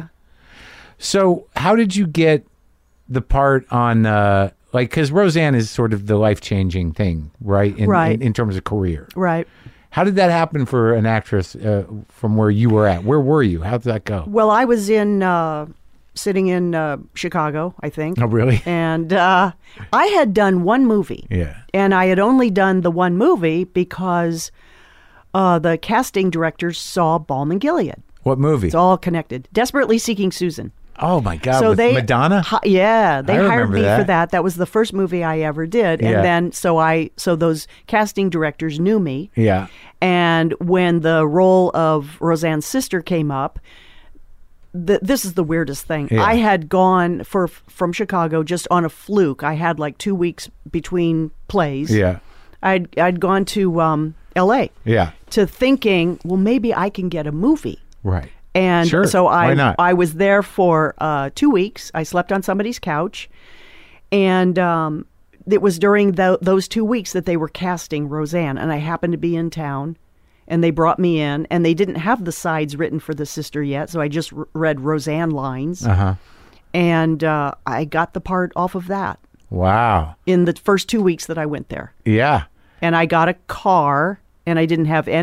S1: So how did you get the part on... because Roseanne is sort of the life-changing thing, right? In terms of career.
S3: Right.
S1: How did that happen for an actress from where you were at? Where were you? How did that go?
S3: Well, I was sitting in Chicago, I think.
S1: Oh, really?
S3: And I had done one movie.
S1: Yeah.
S3: And I had only done the one movie because the casting directors saw Balm and Gilead.
S1: What movie?
S3: It's all connected. Desperately Seeking Susan.
S1: Oh, my God. So with Madonna?
S3: They hired me for that. That was the first movie I ever did. And then, so those casting directors knew me.
S1: Yeah.
S3: And when the role of Roseanne's sister came up, this is the weirdest thing. Yeah. I had gone from Chicago just on a fluke. I had 2 weeks between plays.
S1: Yeah.
S3: I'd gone to L.A.
S1: Yeah.
S3: To thinking, well, maybe I can get a movie.
S1: Right.
S3: And
S1: sure.
S3: So
S1: Why not?
S3: I was there for 2 weeks. I slept on somebody's couch. And it was during those 2 weeks that they were casting Roseanne. And I happened to be in town. And they brought me in. And they didn't have the sides written for the sister yet. So I just read Roseanne lines.
S1: Uh-huh.
S3: And I got the part off of that.
S1: Wow.
S3: In the first 2 weeks that I went there.
S1: Yeah.
S3: And I got a car. And I didn't have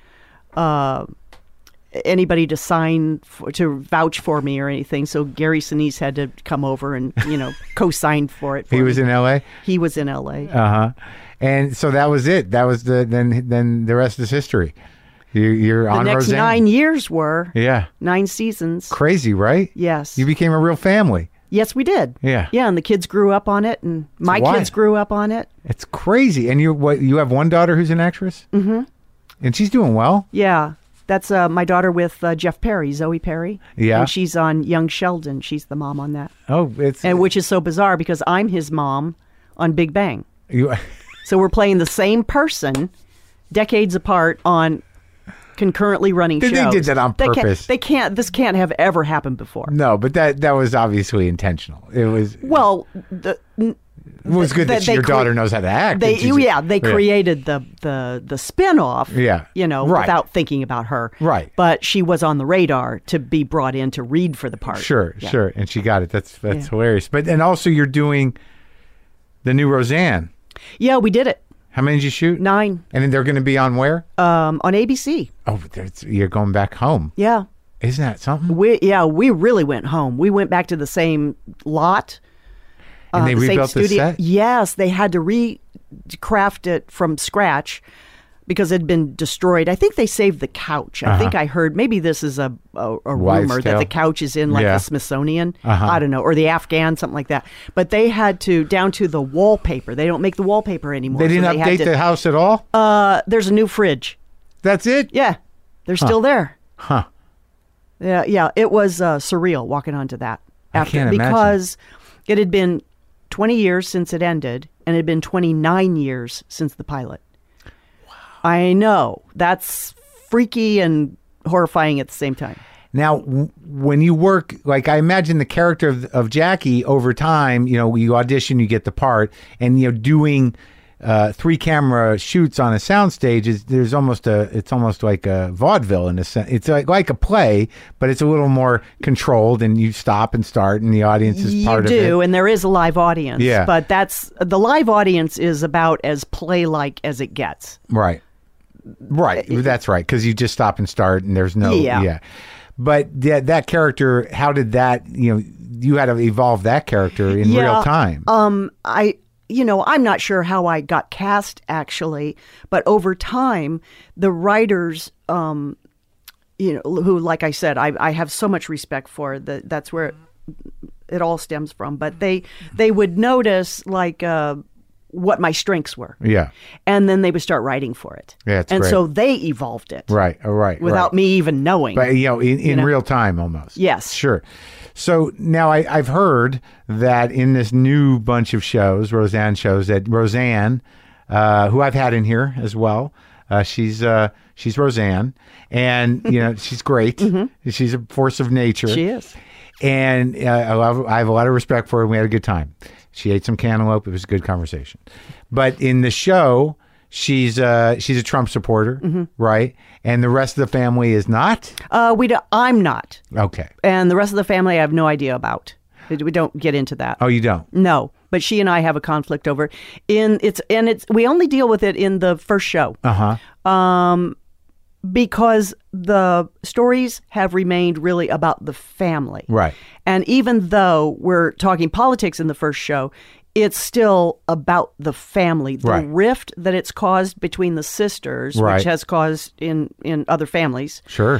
S3: anybody to sign to vouch for me or anything, so Gary Sinise had to come over and co-sign for it.
S1: He was in L.A.
S3: He was in L.A.
S1: And so that was it. That was then the rest is history. You're on Roseanne.
S3: The next 9 years were 9 seasons.
S1: Crazy, right?
S3: Yes.
S1: You became a real family.
S3: Yes, we did.
S1: Yeah.
S3: Yeah, and the kids grew up on it, and my kids grew up on it.
S1: It's crazy. And you have one daughter who's an actress?
S3: Mm-hmm.
S1: And she's doing well?
S3: Yeah. That's my daughter with Jeff Perry, Zoe Perry.
S1: Yeah.
S3: And she's on Young Sheldon. She's the mom on that.
S1: Oh,
S3: which is so bizarre because I'm his mom on Big Bang. So we're playing the same person decades apart on concurrently running shows.
S1: They did that on purpose.
S3: This can't have ever happened before.
S1: No, but that was obviously intentional. It was...
S3: Well,
S1: it was good that your daughter knows how to act.
S3: They created the spin-off, without thinking about her.
S1: Right.
S3: But she was on the radar to be brought in to read for the part.
S1: Sure. And she got it. That's hilarious. And also you're doing the new Roseanne.
S3: Yeah, we did it.
S1: How many did you shoot?
S3: 9.
S1: And then they're going to be on where?
S3: On ABC.
S1: Oh, you're going back home.
S3: Yeah.
S1: Isn't that something?
S3: We really went home. We went back to the same lot.
S1: And they rebuilt the set?
S3: Yes, they had to recraft it from scratch because it had been destroyed. I think they saved the couch. I think I heard, maybe this is a rumor that the couch is in the Smithsonian. I don't know, or the Afghan, something like that. But they had to, down to the wallpaper. They don't make the wallpaper anymore.
S1: They didn't update the house at all?
S3: There's a new fridge.
S1: That's it?
S3: Yeah, they're still there.
S1: Huh.
S3: Yeah, it was surreal walking onto that.
S1: I can't imagine.
S3: Because It had been 20 years since it ended, and it had been 29 years since the pilot. Wow. I know. That's freaky and horrifying at the same time.
S1: Now, when you work, like I imagine the character of Jackie over time, you audition, you get the part, and doing 3 camera shoots on a soundstage it's almost like a vaudeville in a sense. It's like a play, but it's a little more controlled, and you stop and start, and the audience is part of it.
S3: You do, and there is a live audience.
S1: Yeah.
S3: But the live audience is about as play-like as it gets.
S1: Right. That's right, because you just stop and start, and there's no... Yeah. But that character, how did that, you had to evolve that character in real time.
S3: I'm not sure how I got cast, actually, but over time, the writers, who, like I said, I have so much respect for, that's where it all stems from, but they would notice, like, what my strengths were.
S1: Yeah.
S3: And then they would start writing for it.
S1: Yeah, it's
S3: and
S1: great.
S3: So they evolved it.
S1: Right.
S3: Without me even knowing.
S1: But, in real time almost.
S3: Yes.
S1: Sure. So now I've heard that in this new bunch of shows, Roseanne shows, that Roseanne, who I've had in here as well, she's Roseanne, and, she's great. Mm-hmm. She's a force of nature.
S3: She is.
S1: And I have a lot of respect for her, and we had a good time. She ate some cantaloupe. It was a good conversation. But in the show, she's a Trump supporter, mm-hmm. right? And the rest of the family is not?
S3: I'm not.
S1: Okay.
S3: And the rest of the family I have no idea about. We don't get into that.
S1: Oh, you don't?
S3: No. But she and I have a conflict over we only deal with it in the first show.
S1: Uh-huh.
S3: Because the stories have remained really about the family.
S1: Right.
S3: And even though we're talking politics in the first show, it's still about the family. The rift that it's caused between the sisters, which has caused in other families.
S1: Sure.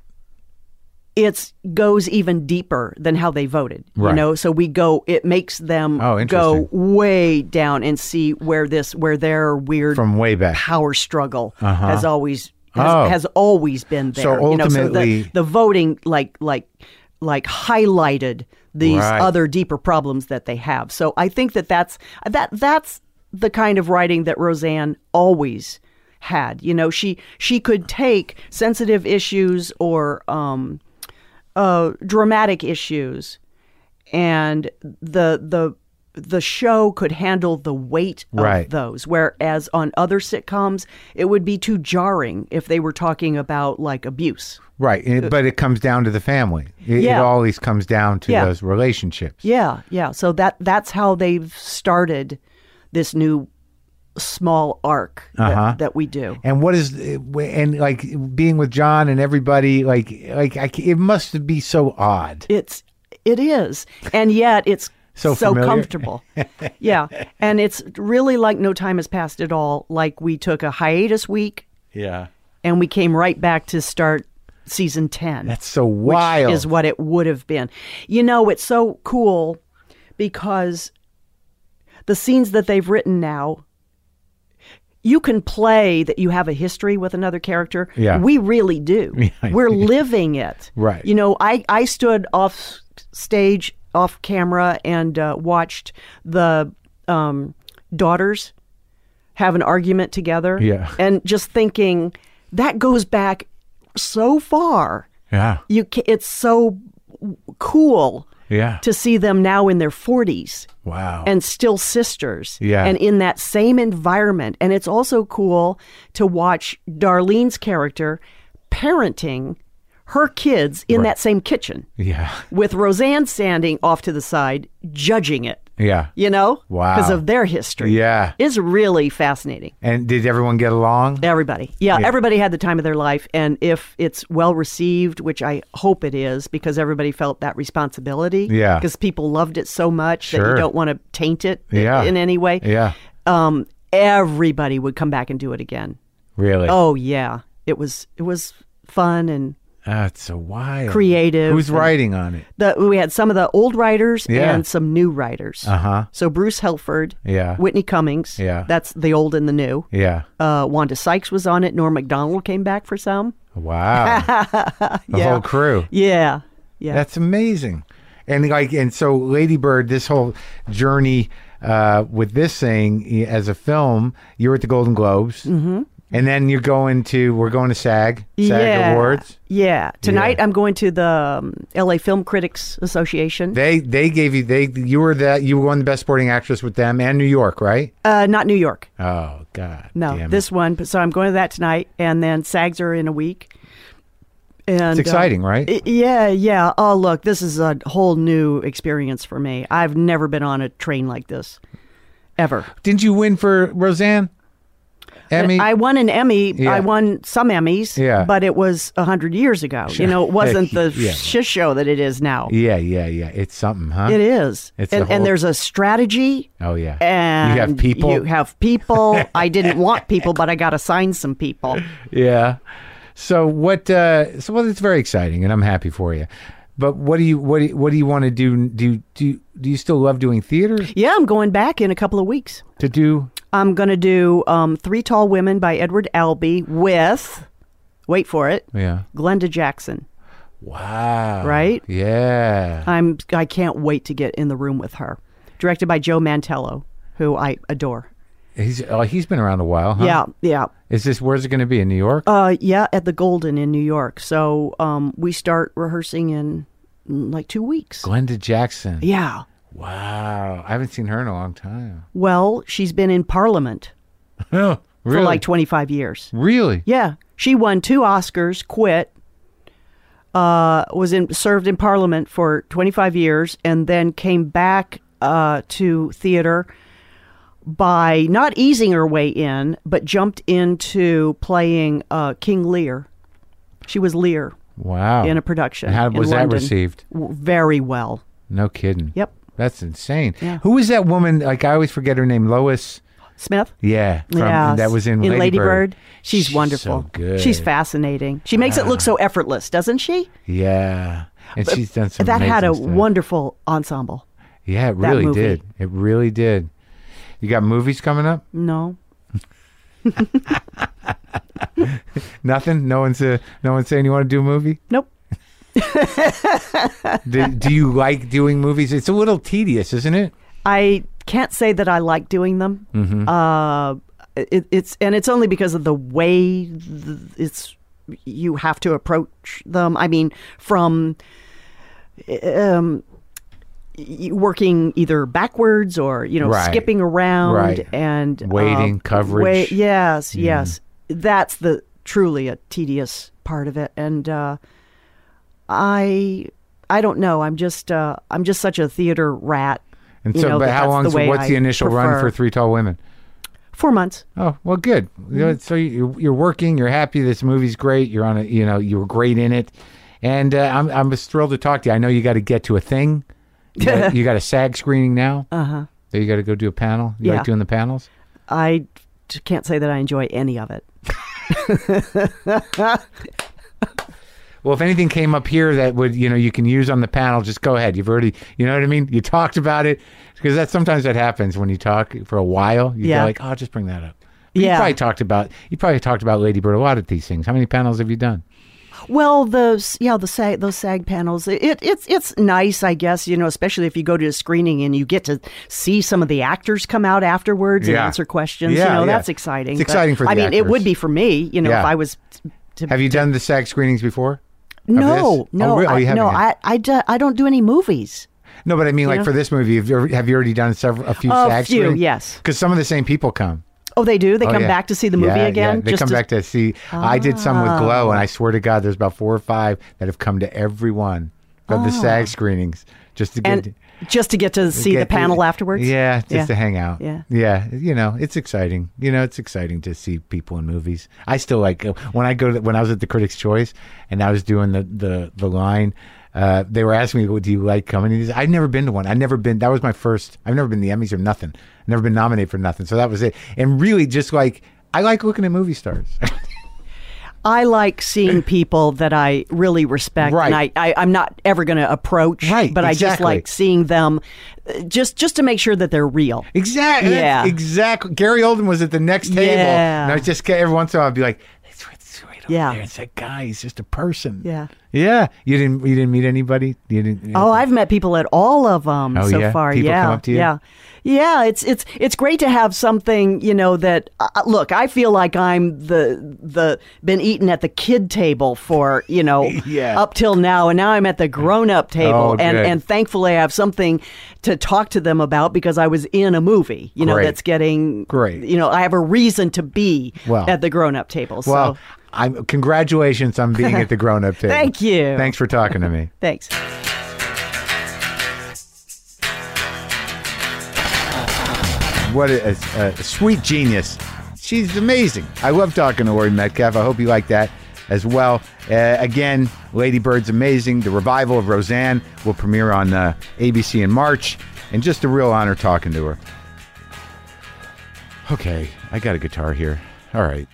S3: It goes even deeper than how they voted.
S1: Right.
S3: So it makes them go way down and see where their weird
S1: from way back
S3: power struggle has always been there.
S1: So ultimately,
S3: the voting like highlighted these other deeper problems that they have. So I think that's the kind of writing that Roseanne always had. She could take sensitive issues or dramatic issues, and the show could handle the weight of those, whereas on other sitcoms, it would be too jarring if they were talking about, like, abuse.
S1: Right, but it comes down to the family. It always comes down to those relationships.
S3: Yeah. So that's how they've started this new small arc that we do.
S1: And what is, and like being with John and everybody, it must be so odd.
S3: It is, and yet it's so comfortable. Yeah. And it's really like no time has passed at all. Like we took a hiatus week.
S1: Yeah.
S3: And we came right back to start season 10.
S1: That's so wild.
S3: Which is what it would have been. It's so cool because the scenes that they've written now, you can play that you have a history with another character.
S1: Yeah.
S3: We really do. Yeah. We're living it.
S1: Right.
S3: I stood off stage, off camera, and watched the daughters have an argument together.
S1: Yeah.
S3: And just thinking, that goes back so far.
S1: Yeah.
S3: It's so cool.
S1: Yeah.
S3: To see them now in their 40s.
S1: Wow.
S3: And still sisters.
S1: Yeah.
S3: And in that same environment. And it's also cool to watch Darlene's character parenting her kids in that same kitchen.
S1: Yeah.
S3: With Roseanne standing off to the side, judging it.
S1: Yeah.
S3: Wow. Because of their history.
S1: Yeah.
S3: It's really fascinating.
S1: And did everyone get along?
S3: Everybody. Yeah, everybody had the time of their life. And if it's well received, which I hope it is, because everybody felt that responsibility.
S1: Yeah.
S3: Because people loved it so much that you don't want to taint it in any way.
S1: Yeah.
S3: Everybody would come back and do it again.
S1: Really?
S3: Oh, yeah. It was fun and
S1: that's so wild.
S3: Creative.
S1: Who's writing on it?
S3: We had some of the old writers and some new writers.
S1: Uh-huh.
S3: So Bruce Helford,
S1: yeah.
S3: Whitney Cummings,
S1: yeah.
S3: That's the old and the new.
S1: Yeah.
S3: Wanda Sykes was on it. Norm Macdonald came back for some.
S1: Wow. The whole crew.
S3: Yeah. Yeah.
S1: That's amazing. And so Lady Bird, this whole journey with this thing as a film, you were at the Golden Globes. Mm-hmm. And then we're going to SAG Awards.
S3: Yeah. Tonight I'm going to the LA Film Critics Association.
S1: They gave you won the Best Supporting Actress with them, and New York, right?
S3: Not New York.
S1: Oh God.
S3: No, this one. So I'm going to that tonight, and then SAGs are in a week. And
S1: it's exciting, right?
S3: Yeah. Oh, look, this is a whole new experience for me. I've never been on a train like this, ever.
S1: Didn't you win for Roseanne? Emmy?
S3: I won an Emmy. Yeah. I won some Emmys, but it was 100 years ago. Sure. It wasn't the shit show that it is now.
S1: Yeah. It's something, huh?
S3: It is. And there's a strategy.
S1: Oh, yeah.
S3: And
S1: you have
S3: people. I didn't want people, but I got assigned some people.
S1: Yeah. So it's very exciting, and I'm happy for you. But what do you want to do? Do you still love doing theater?
S3: Yeah, I'm going back in a couple of weeks.
S1: To do?
S3: I'm going to do Three Tall Women by Edward Albee with, wait for it, Glenda Jackson.
S1: Wow.
S3: Right?
S1: Yeah.
S3: I can't wait to get in the room with her. Directed by Joe Mantello, who I adore.
S1: He's been around a while, huh?
S3: Yeah.
S1: Where's it going to be, in New York?
S3: Yeah, at the Golden in New York. So we start rehearsing in like 2 weeks.
S1: Glenda Jackson.
S3: Yeah.
S1: Wow. I haven't seen her in a long time.
S3: Well, she's been in Parliament
S1: really?
S3: for like 25 years.
S1: Really?
S3: Yeah. She won 2 Oscars, quit, served in Parliament for 25 years, and then came back to theater by not easing her way in, but jumped into playing King Lear. She was Lear.
S1: Wow.
S3: In a production.
S1: How was that received?
S3: Very well.
S1: No kidding.
S3: Yep.
S1: That's insane.
S3: Yeah.
S1: Who is that woman? Like, I always forget her name. Lois
S3: Smith?
S1: Yeah. That was in
S3: Lady Bird. She's wonderful.
S1: So good.
S3: She's fascinating. She makes it look so effortless, doesn't she?
S1: Yeah. And she's done some
S3: That
S1: amazing
S3: had a
S1: stuff.
S3: wonderful ensemble.
S1: Yeah, it really did. It really did. You got movies coming up?
S3: No.
S1: Nothing? No one's saying you want to do a movie?
S3: Nope.
S1: Do you like doing movies? It's a little tedious, isn't it?
S3: I can't say that I like doing them. Mm-hmm. It's only because of the way you have to approach them. I mean, from working either backwards or skipping around and
S1: waiting coverage.
S3: Yes. That's truly a tedious part of it, and I don't know. I'm just such a theater rat.
S1: And so, but how long? What's the initial run for Three Tall Women?
S3: 4 months.
S1: Oh, well, good. Mm-hmm. So you're working. You're happy. This movie's great. You're on it. You were great in it, and I'm just thrilled to talk to you. I know you got to get to a thing. You got a SAG screening now. So you got to go do a panel. You like doing the panels?
S3: I can't say that I enjoy any of it.
S1: Well, if anything came up here that would, you can use on the panel, just go ahead. You've already, you know what I mean? You talked about it, because sometimes that happens when you talk for a while. You go like, just bring that up. But you probably talked about Lady Bird a lot of these things. How many panels have you done?
S3: Well, those SAG panels, it's nice, I guess, especially if you go to a screening and you get to see some of the actors come out afterwards and answer questions. That's exciting.
S1: It's exciting for the actors.
S3: It would be for me, if I was to...
S1: Have you done the SAG screenings before?
S3: No.
S1: I
S3: don't do any movies.
S1: No, but I mean, like for this movie, have you already done a few SAG screenings?
S3: Yes.
S1: Because some of the same people come.
S3: Oh, they do? They come back to see the movie again?
S1: Yeah. They come back to see. I did some with Glow, and I swear to God, there's about 4 or 5 that have come to every one of the SAG screenings just to get
S3: to see the panel afterwards?
S1: Yeah, to hang out.
S3: Yeah.
S1: Yeah, it's exciting. It's exciting to see people in movies. I still like, when I was at the Critics' Choice, and I was doing the line, they were asking me, do you like coming to these? I'd never been to one. That was my first. I've never been to the Emmys or nothing. I've never been nominated for nothing. So that was it. And really just I like looking at movie stars.
S3: I like seeing people that I really respect, and I'm not ever going to approach, but I just like seeing them just to make sure that they're real.
S1: Exactly. Yeah. Exactly. Gary Oldman was at the next table, and I just every once in a while I'd be like, that's right
S3: Yeah.
S1: there and said, "Guy, he's just a person."
S3: Yeah.
S1: Yeah. You didn't meet anybody? You didn't?
S3: Oh, I've met people at all of them so far.
S1: People come up to you?
S3: Yeah. It's great to have something, that look, I feel like I'm the been eaten at the kid table for, up till now, and now I'm at the grown-up table, and thankfully I have something to talk to them about because I was in a movie, that's getting great. I have a reason to be at the grown-up table. So.
S1: Well, congratulations on being at the grown-up table.
S3: Thank you.
S1: Thanks for talking to me.
S3: Thanks.
S1: What a sweet genius. She's amazing. I love talking to Laurie Metcalf. I hope you like that as well. Again, Lady Bird's amazing. The revival of Roseanne will premiere on ABC in March. And just a real honor talking to her. Okay, I got a guitar here. All right.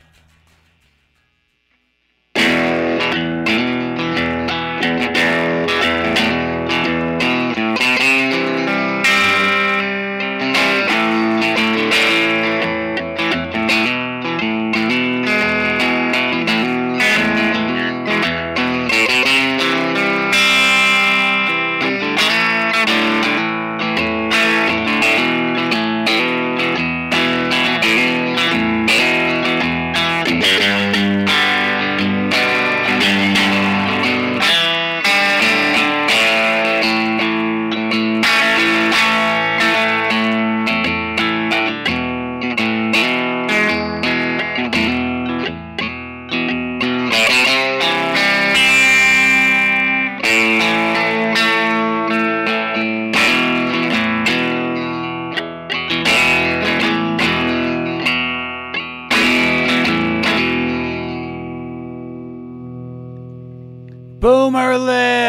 S1: Boomerless!